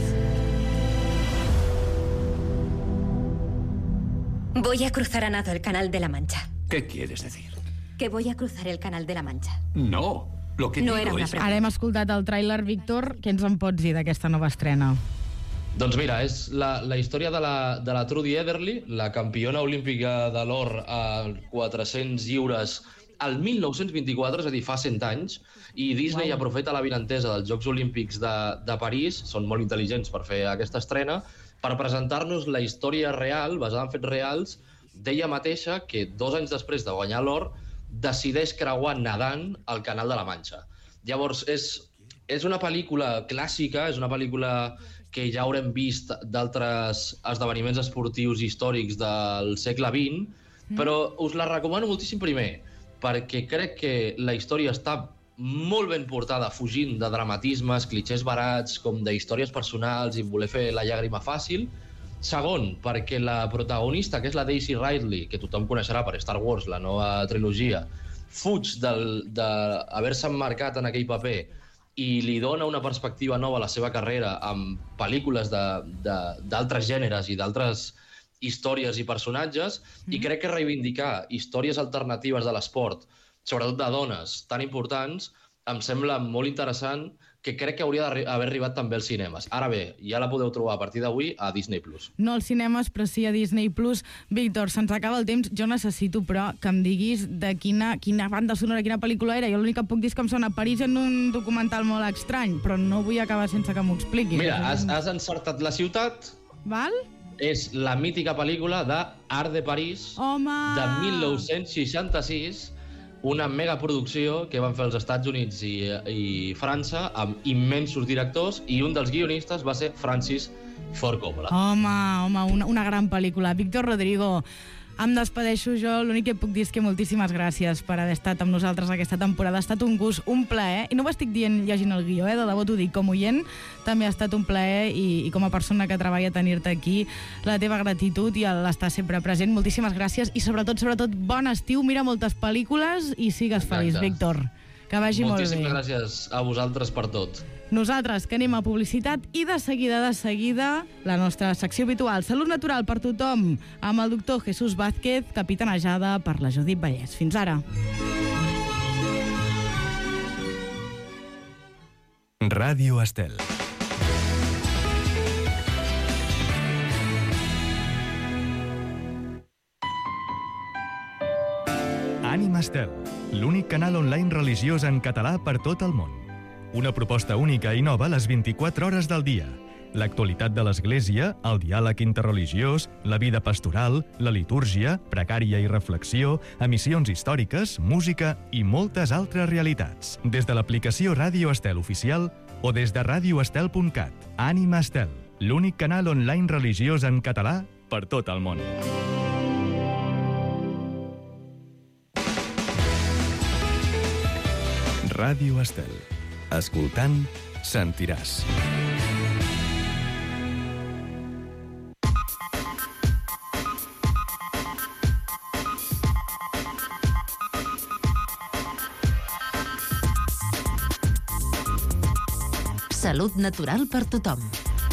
Voy a cruzar a nado el Canal de la Mancha. ¿Qué quieres decir? Que voy a cruzar el Canal de la Mancha. No, lo que no digo era una es... pregunta. Ara hem escoltat el tràiler, Víctor. Què ens en pots dir d'aquesta nova estrena? Doncs mira, és la, la història de la, de la Trudy Ederle, la campiona olímpica de l'or a quatre-cents lliures al mil nou-cents vint-i-quatre, és a dir, fa cent anys, i Disney wow. aprofita la vinentesa dels Jocs Olímpics de, de París, són molt intel·ligents per fer aquesta estrena, per presentar-nos la història real, basada en fets reals, d'ella mateixa, que dos anys després de guanyar l'or, decideix creuar nedant al Canal de la Manxa. Llavors, és, és una pel·lícula clàssica, és una pel·lícula que ja haurem vist d'altres esdeveniments esportius històrics del segle vint, mm. però us la recomano moltíssim primer, perquè crec que la història està molt ben portada, fugint de dramatismes, clichés barats, com de històries personals i voler fer la llàgrima fàcil. Segon, perquè la protagonista, que és la Daisy Ridley, que tothom coneixerà per Star Wars, la nova trilogia, fuig d'haver-se emmarcat en aquell paper i li dona una perspectiva nova a la seva carrera amb pel·lícules d'altres gèneres i d'altres històries i personatges, mm. i crec que reivindicar històries alternatives de l'esport, sobretot de dones tan importants, em sembla molt interessant, que crec que hauria d'haver arribat també als cinemes. Ara bé, ja la podeu trobar a partir d'avui a Disney plus. No als cinemes, però sí a Disney plus. Víctor, se'ns acaba el temps. Jo necessito, però, que em diguis de quina, quina banda sonora, quina pel·lícula era. Jo l'únic que puc dir és que em sona París en un documental molt estrany, però no vull acabar sense que m'ho expliquis. Mira, has, has encertat la ciutat. Val? És la mítica pel·lícula de Art de París, Home! de mil nou-cents seixanta-sis, una megaproducció que van fer els Estats Units i, i França amb immensos directors, i un dels guionistes va ser Francis Ford Coppola. Home, home, una, una gran pel·lícula. Víctor Rodrigo, em despedeixo jo. L'únic que puc dir és que moltíssimes gràcies per haver estat amb nosaltres aquesta temporada. Ha estat un gust, un plaer. I no ho estic dient llegint el guió, eh? De debò t'ho dic com oient. També ha estat un plaer i, i com a persona que treballa tenir-te aquí, la teva gratitud i l'estar sempre present. Moltíssimes gràcies i sobretot, sobretot, bon estiu. Mira moltes pel·lícules i sigues feliç, Víctor. Que vagi molt bé. Moltíssimes gràcies a vosaltres per tot. Nosaltres, que anem a publicitat i de seguida, de seguida, la nostra secció habitual, Salut Natural per tothom, amb el doctor Jesús Vázquez, capitanejada per la Judit Vallès. Fins ara. Ràdio Estel. Ànima Estel, l'únic canal online religiós en català per tot el món. Una proposta única i nova les vint-i-quatre hores del dia. L'actualitat de l'Església, el diàleg interreligiós, la vida pastoral, la litúrgia, precària i reflexió, emissions històriques, música i moltes altres realitats. Des de l'aplicació Ràdio Estel oficial o des de ràdio estel punt cat. Ànima Estel, l'únic canal online religiós en català per tot el món. Ràdio Estel. Escoltant, sentiràs. Salut natural per tothom.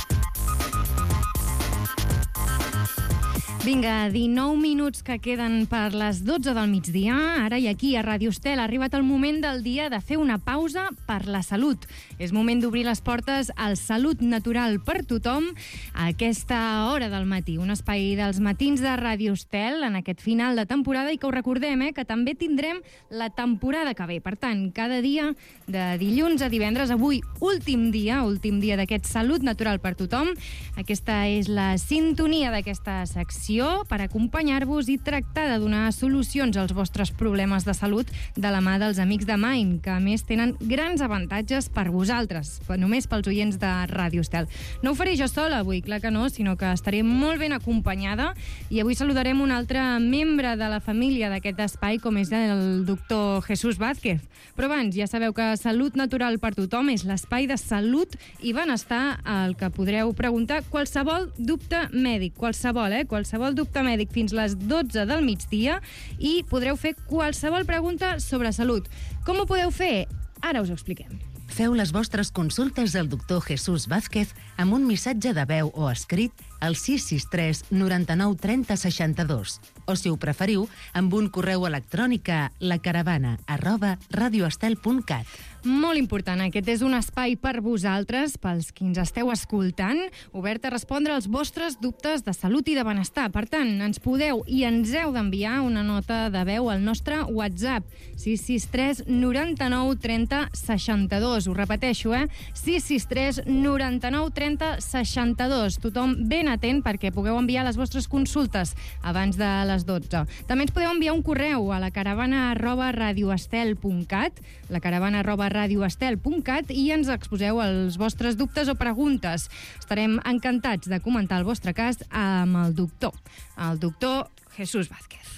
Vinga, dinou minuts que queden per les dotze del migdia. Ara i aquí, a Ràdio Estel, ha arribat el moment del dia de fer una pausa per la salut. És moment d'obrir les portes al Salut Natural per tothom a aquesta hora del matí. Un espai dels matins de Ràdio Estel en aquest final de temporada, i que ho recordem, eh, que també tindrem la temporada que ve. Per tant, cada dia de dilluns a divendres, avui últim dia, últim dia d'aquest Salut Natural per tothom. Aquesta és la sintonia d'aquesta secció per acompanyar-vos i tractar de donar solucions als vostres problemes de salut de la mà dels amics de Mind, que a més tenen grans avantatges per vosaltres, només pels oients de Ràdio Estel. No ho faré jo sola avui, clar que no, sinó que estaré molt ben acompanyada, i avui saludarem un altre membre de la família d'aquest espai, com és el doctor Jesús Vázquez. Però abans, ja sabeu que Salut Natural per tothom és l'espai de salut i benestar al que podreu preguntar qualsevol dubte mèdic, qualsevol, eh, qualsevol dubte mèdic fins les dotze del migdia, i podreu fer qualsevol pregunta sobre salut. Com ho podeu fer? Ara us ho expliquem. Feu les vostres consultes al doctor Jesús Vázquez amb un missatge de veu o escrit al sis sis tres noranta-nou trenta seixanta-dos, o, si ho preferiu, amb un correu electrònic a lacaravana arroba radioestel punt cat. Molt important, aquest és un espai per vosaltres, pels qui ens esteu escoltant, obert a respondre als vostres dubtes de salut i de benestar. Per tant, ens podeu i ens heu d'enviar una nota de veu al nostre WhatsApp, sis sis tres noranta-nou trenta seixanta-dos. Ho repeteixo, eh? sis sis tres noranta-nou trenta seixanta-dos. Tothom ben atent perquè pugueu enviar les vostres consultes abans de les dotze. També ens podeu enviar un correu a la caravana arroba radioestel punt cat, la caravana arroba radioestel punt cat, i ens exposeu els vostres dubtes o preguntes. Estarem encantats de comentar el vostre cas amb el doctor, el doctor Jesús Vázquez.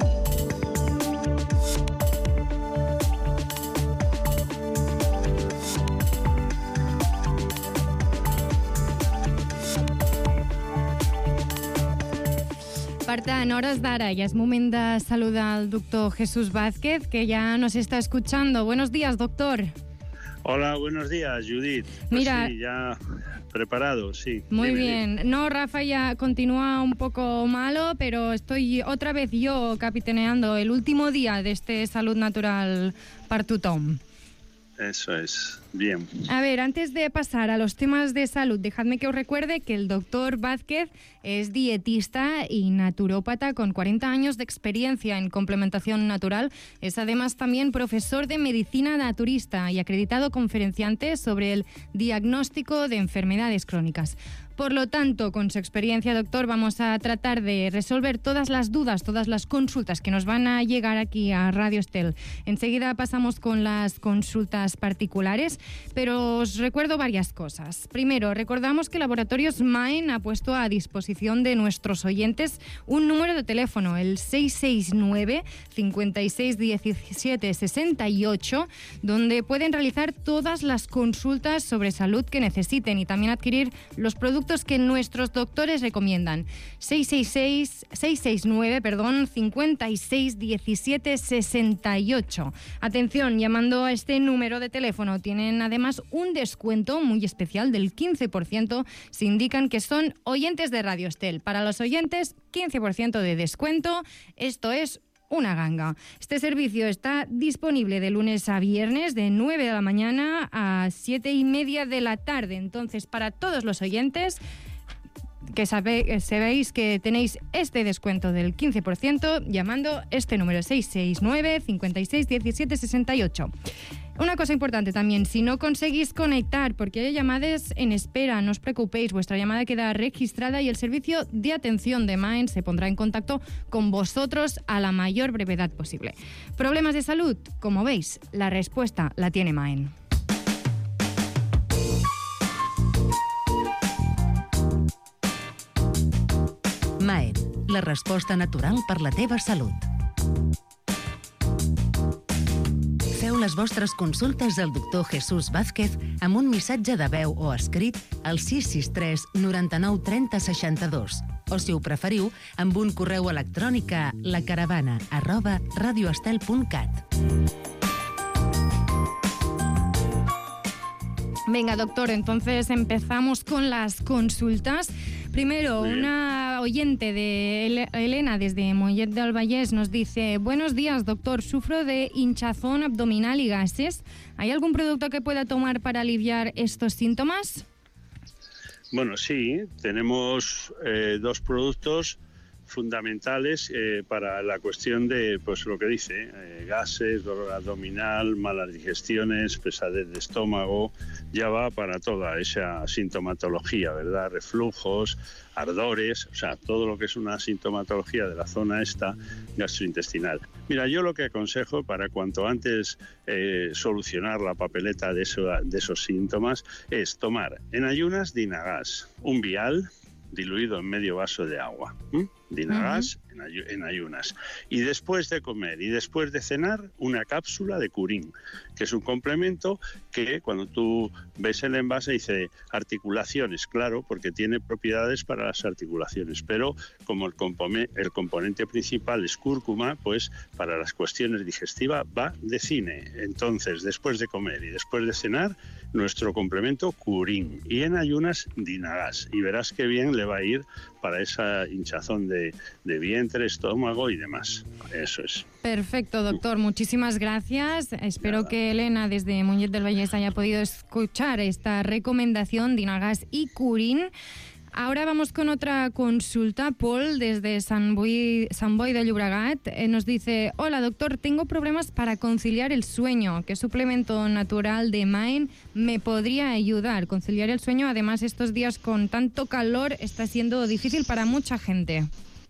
Per tant, hores d'ara, ja és moment de saludar al doctor Jesús Vázquez, que ya nos está escuchando. Buenos días, doctor. Hola, buenos días, Judith. Pues Mira, sí, ya preparado, sí. Muy Dime, bien. dime. No, Rafa ya continúa un poco malo, pero estoy otra vez yo capitaneando el último día de este Salud Natural per tothom. Eso es, bien. A ver, antes de pasar a los temas de salud, dejadme que os recuerde que el doctor Vázquez es dietista y naturópata con cuarenta años de experiencia en complementación natural. Es además también profesor de medicina naturista y acreditado conferenciante sobre el diagnóstico de enfermedades crónicas. Por lo tanto, con su experiencia, doctor, vamos a tratar de resolver todas las dudas, todas las consultas que nos van a llegar aquí a Radio Estel. Enseguida pasamos con las consultas particulares, pero os recuerdo varias cosas. Primero, recordamos que Laboratorios Maen ha puesto a disposición de nuestros oyentes un número de teléfono, el seis seis nueve, cinco seis uno siete, seis ocho, donde pueden realizar todas las consultas sobre salud que necesiten y también adquirir los productos que nuestros doctores recomiendan. seis seis seis, seis seis nueve, perdón, cinco seis uno siete, seis ocho. Atención, llamando a este número de teléfono tienen además un descuento muy especial del quince por ciento si indican que son oyentes de Radio Estel. Para los oyentes, quince por ciento de descuento. Esto es una ganga. Este servicio está disponible de lunes a viernes de nueve de la mañana a siete y media de la tarde. Entonces, para todos los oyentes que sabe, sabéis que tenéis este descuento del quince por ciento llamando este número seis seis nueve, cinco seis uno siete, seis ocho. Una cosa importante también, si no conseguís conectar porque hay llamadas en espera, no os preocupéis, vuestra llamada queda registrada y el servicio de atención de Maen se pondrá en contacto con vosotros a la mayor brevedad posible. ¿Problemas de salud? Como veis, la respuesta la tiene Maen. Maen, la resposta natural per la teva salut. Feu les vostres consultes al doctor Jesús Vázquez amb un missatge de veu o escrit al sis sis tres, noranta-nou, trenta, seixanta-dos o, si ho preferiu, amb un correu electrònic a lacaravana arroba radioestel punt cat. Venga, doctor, entonces empezamos con las consultas. Primero, una oyente de Elena desde Mollet del Vallès nos dice: buenos días, doctor, sufro de hinchazón abdominal y gases. ¿Hay algún producto que pueda tomar para aliviar estos síntomas? Bueno, sí, tenemos eh, dos productos fundamentales eh, para la cuestión de, pues lo que dice, eh, gases, dolor abdominal, malas digestiones, pesadez de estómago, ya va para toda esa sintomatología, ¿verdad? Reflujos, ardores, o sea, todo lo que es una sintomatología de la zona esta gastrointestinal. Mira, yo lo que aconsejo para cuanto antes eh, solucionar la papeleta de, eso, de esos síntomas es tomar en ayunas Dinagas, un vial diluido en medio vaso de agua. ¿Mm? Dinagas uh-huh. en, ayu- en ayunas. Y después de comer y después de cenar, una cápsula de Curín, que es un complemento que cuando tú ves el envase dice articulaciones, claro, porque tiene propiedades para las articulaciones, pero como el, compone- el componente principal es cúrcuma, pues para las cuestiones digestivas va de cine. Entonces, después de comer y después de cenar, nuestro complemento Curín. Y en ayunas, Dinagas. Y verás qué bien le va a ir para esa hinchazón de, de vientre, estómago y demás. Eso es. Perfecto, doctor. Muchísimas gracias. Espero Nada. que Elena desde Mollet del Vallès haya podido escuchar esta recomendación, Dinagas y Curín. Ahora vamos con otra consulta. Paul, desde Sant Boi, Sant Boi de Llobregat, eh, nos dice: hola, doctor, tengo problemas para conciliar el sueño. ¿Qué suplemento natural de Maen me podría ayudar? Conciliar el sueño, además, estos días con tanto calor está siendo difícil para mucha gente.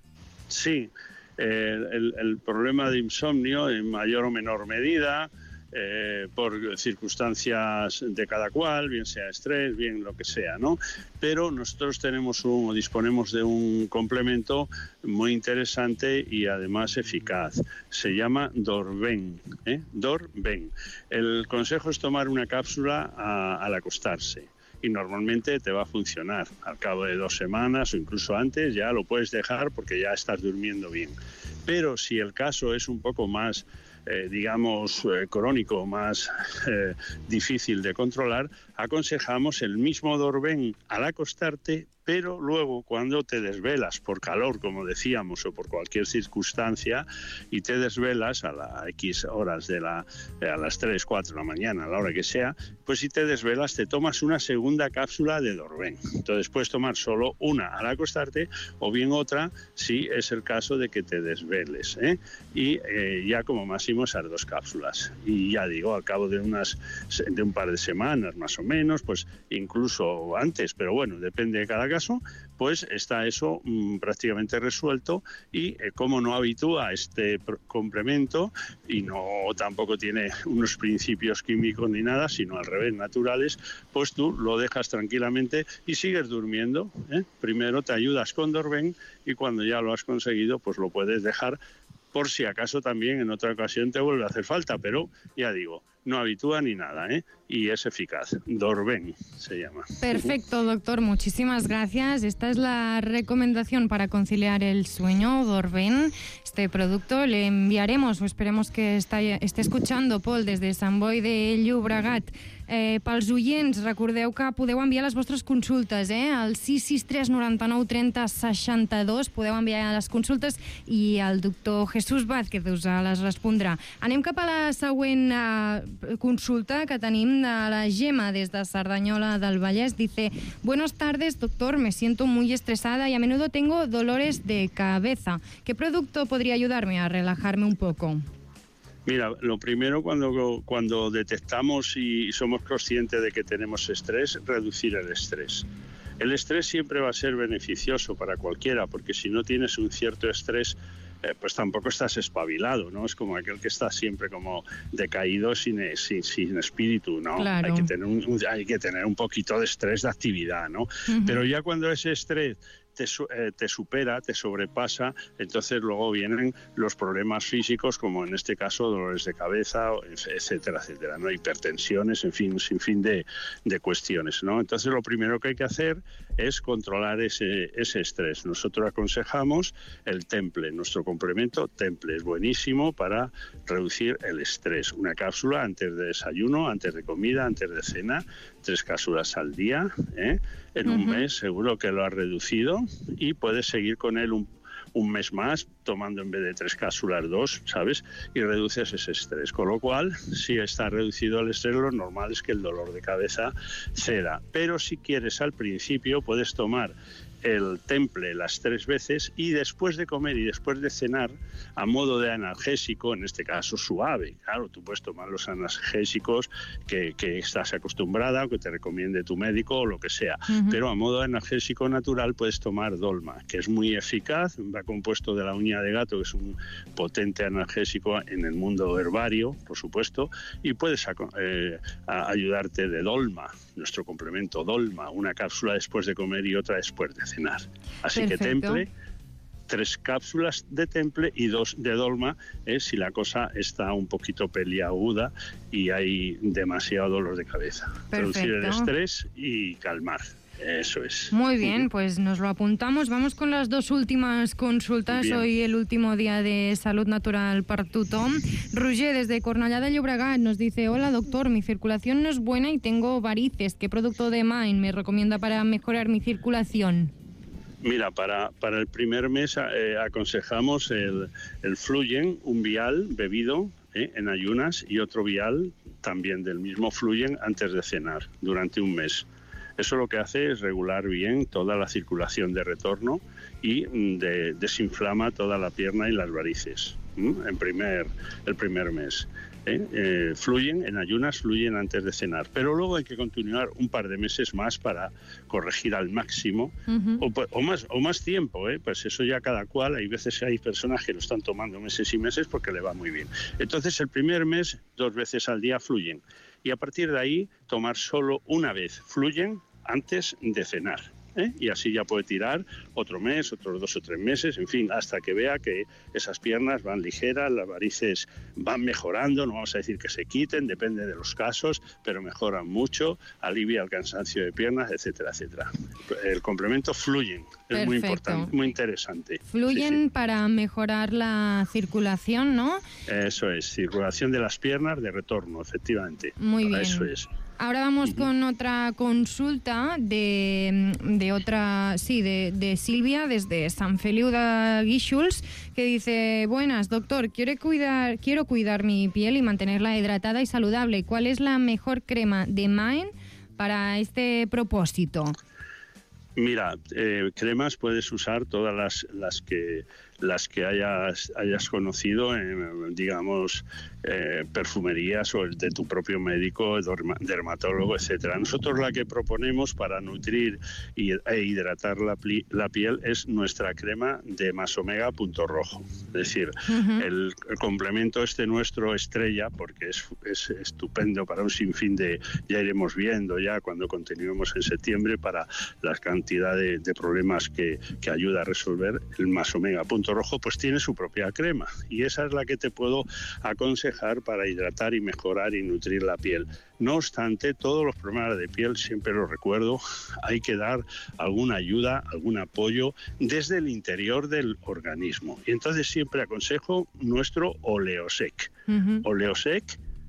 Sí, eh, el, el problema de insomnio en mayor o menor medida, Eh, por circunstancias de cada cual, bien sea estrés, bien lo que sea, ¿no? Pero nosotros tenemos un, disponemos de un complemento muy interesante y además eficaz. Se llama Dorben, ¿eh? Dorben. El consejo es tomar una cápsula a, al acostarse. Y normalmente te va a funcionar. Al cabo de dos semanas o incluso antes ya lo puedes dejar porque ya estás durmiendo bien. Pero si el caso es un poco más Eh, digamos, eh, crónico, más eh, difícil de controlar, aconsejamos el mismo Dorben al acostarte, pero luego cuando te desvelas por calor, como decíamos, o por cualquier circunstancia, y te desvelas a las X horas de la, a las tres, cuatro de la mañana, a la hora que sea, pues si te desvelas te tomas una segunda cápsula de Dorben. Entonces puedes tomar solo una al acostarte o bien otra si es el caso de que te desveles, ¿eh? Y eh, ya como máximo esas dos cápsulas. Y ya digo, al cabo de, unas, de un par de semanas más o menos, pues incluso antes, pero bueno, depende de cada caso, pues está eso mmm, prácticamente resuelto y eh, como no habitúa este complemento y no tampoco tiene unos principios químicos ni nada, sino al revés, naturales, pues tú lo dejas tranquilamente y sigues durmiendo, ¿eh? Primero te ayudas con Dorven y cuando ya lo has conseguido, pues lo puedes dejar por si acaso también en otra ocasión te vuelve a hacer falta, pero ya digo, no habitúa ni nada, ¿eh? Y es eficaz. Dorven se llama. Perfecto, doctor. Muchísimas gracias. Esta es la recomendación para conciliar el sueño, Dorven. Este producto le enviaremos, o esperemos que está, esté escuchando, Pol, des de Sant Boi de Llobregat. Eh, pels oients, recordeu que podeu enviar les vostres consultes, eh? Al sis sis tres noranta-nou trenta seixanta-dos podeu enviar les consultes i el doctor Jesús Vázquez us les respondrà. Anem cap a la següent eh, consulta que tenim de la Gemma des de Cerdanyola del Vallès. Dice: buenas tardes, doctor, me siento muy estresada y a menudo tengo dolores de cabeza. ¿Qué producto podría ayudarme a relajarme un poco? Mira, lo primero cuando, cuando detectamos y somos conscientes de que tenemos estrés, reducir el estrés. El estrés siempre va a ser beneficioso para cualquiera, porque si no tienes un cierto estrés, eh, pues tampoco estás espabilado, ¿no? Es como aquel que está siempre como decaído sin, sin, sin espíritu, ¿no? Claro. Hay que tener un, hay que tener un poquito de estrés de actividad, ¿no? Uh-huh. Pero ya cuando ese estrés Te, eh, te supera, te sobrepasa, entonces luego vienen los problemas físicos, como en este caso dolores de cabeza, etcétera, etcétera, ¿no? Hipertensiones, en fin, sin fin de, de cuestiones, ¿no? Entonces lo primero que hay que hacer es controlar ese, ese estrés. Nosotros aconsejamos el Temple, nuestro complemento Temple, es buenísimo para reducir el estrés. Una cápsula antes de desayuno, antes de comida, antes de cena, tres cápsulas al día, ¿eh? En uh-huh. un mes seguro que lo has reducido y puedes seguir con él un, un mes más, tomando en vez de tres cápsulas dos, ¿sabes? Y reduces ese estrés. Con lo cual, si está reducido el estrés, lo normal es que el dolor de cabeza ceda. Pero si quieres al principio, puedes tomar el Temple las tres veces y después de comer y después de cenar, a modo de analgésico, en este caso suave. Claro, tú puedes tomar los analgésicos que, que estás acostumbrada o que te recomiende tu médico o lo que sea, uh-huh. pero a modo de analgésico natural puedes tomar Dolma, que es muy eficaz, va compuesto de la uña de gato, que es un potente analgésico en el mundo herbario, por supuesto, y puedes eh, a ayudarte de Dolma, nuestro complemento Dolma, una cápsula después de comer y otra después de cenar. Así Perfecto. Que Temple, tres cápsulas de Temple y dos de Dolma, eh, si la cosa está un poquito peliaguda y hay demasiado dolor de cabeza. Perfecto. Reducir el estrés y calmar. Eso es. Muy bien, pues nos lo apuntamos. Vamos con las dos últimas consultas. Bien. Hoy el último día de Salud Natural para tothom. Roger, desde Cornellà de Llobregat, nos dice: hola doctor, mi circulación no es buena y tengo varices. ¿Qué producto de Mind me recomienda para mejorar mi circulación? Mira, para, para el primer mes eh, aconsejamos el, el Fluyen, un vial bebido eh, en ayunas y otro vial también del mismo Fluyen antes de cenar durante un mes. Eso lo que hace es regular bien toda la circulación de retorno y de, desinflama toda la pierna y las varices ¿m? en primer, el primer mes. ¿eh? Eh, fluyen en ayunas, fluyen antes de cenar, pero luego hay que continuar un par de meses más para corregir al máximo uh-huh. o, o, más, o más tiempo, ¿eh? Pues eso ya cada cual, hay veces hay personas que lo están tomando meses y meses porque le va muy bien. Entonces el primer mes, dos veces al día fluyen. Y a partir de ahí, tomar solo una vez Fluyen antes de cenar. ¿eh? Y así ya puede tirar otro mes, otros dos o tres meses, en fin, hasta que vea que esas piernas van ligeras, las varices van mejorando, no vamos a decir que se quiten, depende de los casos, pero mejoran mucho, alivia el cansancio de piernas, etcétera, etcétera. El complemento Fluyen, es Perfecto. Muy importante, muy interesante. Fluyen sí, sí. para mejorar la circulación, ¿no? Eso es, circulación de las piernas de retorno, efectivamente. Muy Para bien. Eso es. Ahora vamos con otra consulta de, de otra, sí, de, de Silvia desde Sant Feliu de Guíxols, que dice: buenas, doctor, quiero cuidar, quiero cuidar mi piel y mantenerla hidratada y saludable. ¿Cuál es la mejor crema de Mind para este propósito? Mira, eh, cremas puedes usar todas las, las que las que hayas, hayas conocido en, digamos, eh, perfumerías o el de tu propio médico, dermatólogo, etcétera. Nosotros la que proponemos para nutrir y, e hidratar la, pli, la piel es nuestra crema de Masomega Punto Rojo. Es decir, uh-huh. el, el complemento este nuestro estrella, porque es, es estupendo para un sinfín de, ya iremos viendo ya cuando continuemos en septiembre, para la cantidad de, de problemas que, que ayuda a resolver, el Masomega Punto Rojo pues tiene su propia crema, y esa es la que te puedo aconsejar para hidratar y mejorar y nutrir la piel. No obstante, todos los problemas de piel, siempre lo recuerdo, hay que dar alguna ayuda, algún apoyo desde el interior del organismo. Y entonces siempre aconsejo nuestro Oleosec. Uh-huh. Oleosec,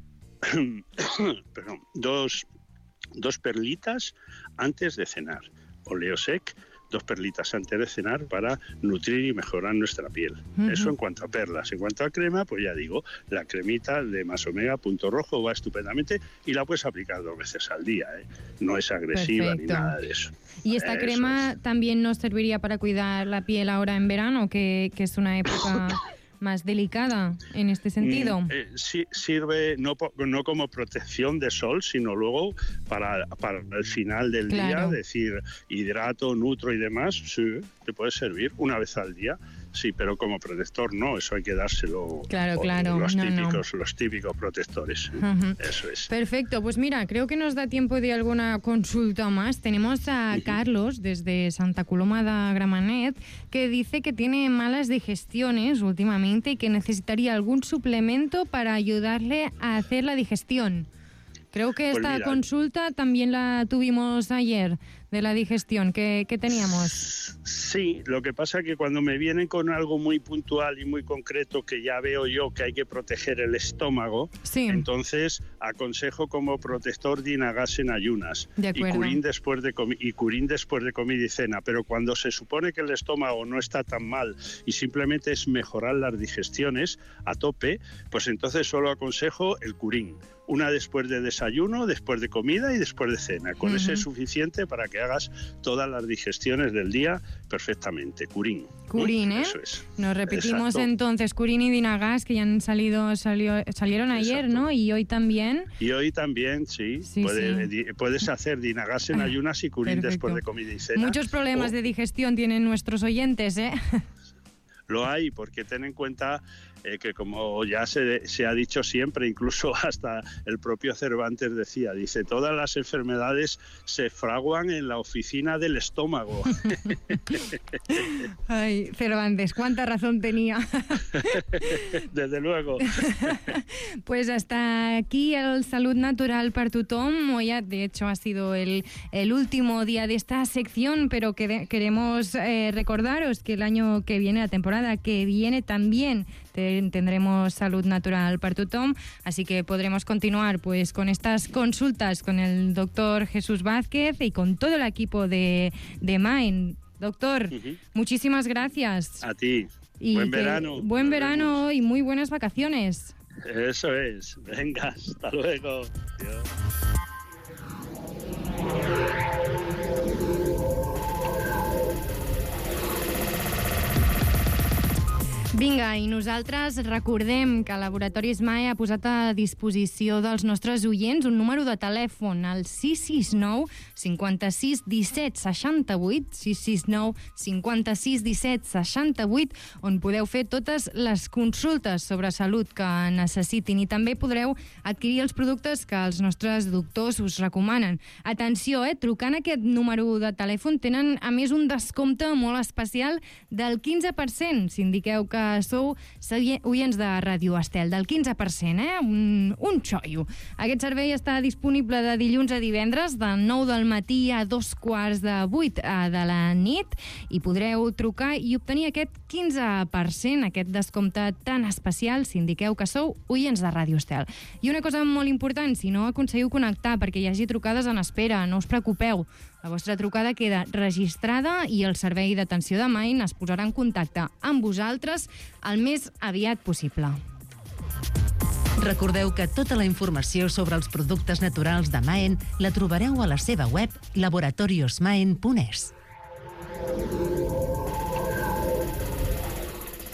perdón, dos, dos perlitas antes de cenar. Oleosec, dos perlitas antes de cenar para nutrir y mejorar nuestra piel. Uh-huh. Eso en cuanto a perlas. En cuanto a crema, pues ya digo, la cremita de Masomega Punto Rojo va estupendamente y la puedes aplicar dos veces al día, ¿eh? No es agresiva. Perfecto. Ni nada de eso. ¿Y esta eso crema es. también nos serviría para cuidar la piel ahora en verano, que, que es una época más delicada en este sentido? Mm, eh, sí, sirve no, no como protección de sol, sino luego para, para el final del claro. día, decir hidrato, nutro y demás, sí, te puede servir una vez al día. Sí, pero como protector no, eso hay que dárselo claro, claro. los no, típicos, no. los típicos protectores. Uh-huh. Eso es. Perfecto, pues mira, creo que nos da tiempo de alguna consulta más. Tenemos a uh-huh. Carlos desde Santa Coloma de Gramenet, que dice que tiene malas digestiones últimamente y que necesitaría algún suplemento para ayudarle a hacer la digestión. Creo que esta pues mira, consulta también la tuvimos ayer, de la digestión. ¿Qué, qué teníamos? Sí, lo que pasa es que cuando me vienen con algo muy puntual y muy concreto, que ya veo yo que hay que proteger el estómago, sí. entonces aconsejo como protector Dinagas en ayunas y curín, después de comi- y curín después de comida y cena. Pero cuando se supone que el estómago no está tan mal y simplemente es mejorar las digestiones a tope, pues entonces solo aconsejo el curín. Una después de desayuno, después de comida y después de cena. Con uh-huh. ese es suficiente para que hagas todas las digestiones del día perfectamente. Curín. Curín, ¿eh? Eso es. Nos repetimos Exacto. entonces Curín y Dinagas, que ya han salido, salió, salieron ayer, Exacto. ¿no? Y hoy también. Y hoy también, sí. sí, Puede, sí. Di, puedes hacer Dinagas en ayunas y Curín Perfecto. después de comida y cena. Muchos problemas o... de digestión tienen nuestros oyentes, ¿eh? Lo hay, porque ten en cuenta eh, que como ya se, se ha dicho siempre, incluso hasta el propio Cervantes decía, dice, todas las enfermedades se fraguan en la oficina del estómago. Ay, Cervantes, cuánta razón tenía. Desde luego. Pues hasta aquí el Salud Natural per tothom. Hoy, de hecho, ha sido el, el último día de esta sección, pero que, queremos eh, recordaros que el año que viene, la temporada que viene, también tendremos Salud Natural per tothom, así que podremos continuar pues con estas consultas con el doctor Jesús Vázquez y con todo el equipo de, de Mind. Doctor, uh-huh. muchísimas gracias. A ti. Y buen verano. Buen verano y muy buenas vacaciones. Eso es. Venga, hasta luego. Adiós. Vinga, i nosaltres recordem que el Laboratori SMAE ha posat a disposició dels nostres oients un número de telèfon, el sis sis nou cinquanta-sis disset seixanta-vuit, sis sis nou cinquanta-sis disset seixanta-vuit, on podeu fer totes les consultes sobre salut que necessitin i també podreu adquirir els productes que els nostres doctors us recomanen. Atenció, eh? Trucant aquest número de telèfon tenen, a més, un descompte molt especial del quinze per cent, si indiqueu que sou oients de Ràdio Estel, del quinze per cent, eh? Un, un xollo. Aquest servei està disponible de dilluns a divendres, de nou del matí a dos quarts de vuit de la nit, i podreu trucar i obtenir aquest quinze per cent, aquest descompte tan especial, si indiqueu que sou oients de Ràdio Estel. I una cosa molt important, si no aconseguiu connectar perquè hi hagi trucades en espera, no us preocupeu. La vostra trucada queda registrada i el servei d'atenció de Mind es posarà en contacte amb vosaltres el més aviat possible. Recordeu que tota la informació sobre els productes naturals de Maen la trobareu a la seva web laboratoriosmaen punt es.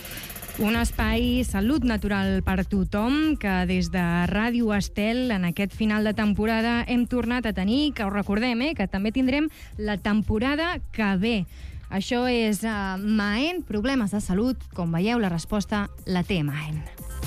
Un espai salut natural per tothom que des de Ràdio Estel en aquest final de temporada hem tornat a tenir, que us recordem, eh, que també tindrem la temporada que ve. Això és uh, Maen, problemes de salut. Com veieu, la resposta la té Maen.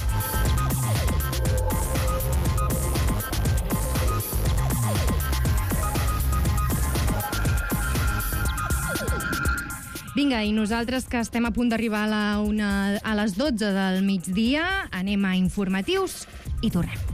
Vinga, i nosaltres que estem a punt d'arribar a, la una, a les dotze del migdia, anem a informatius i tornem.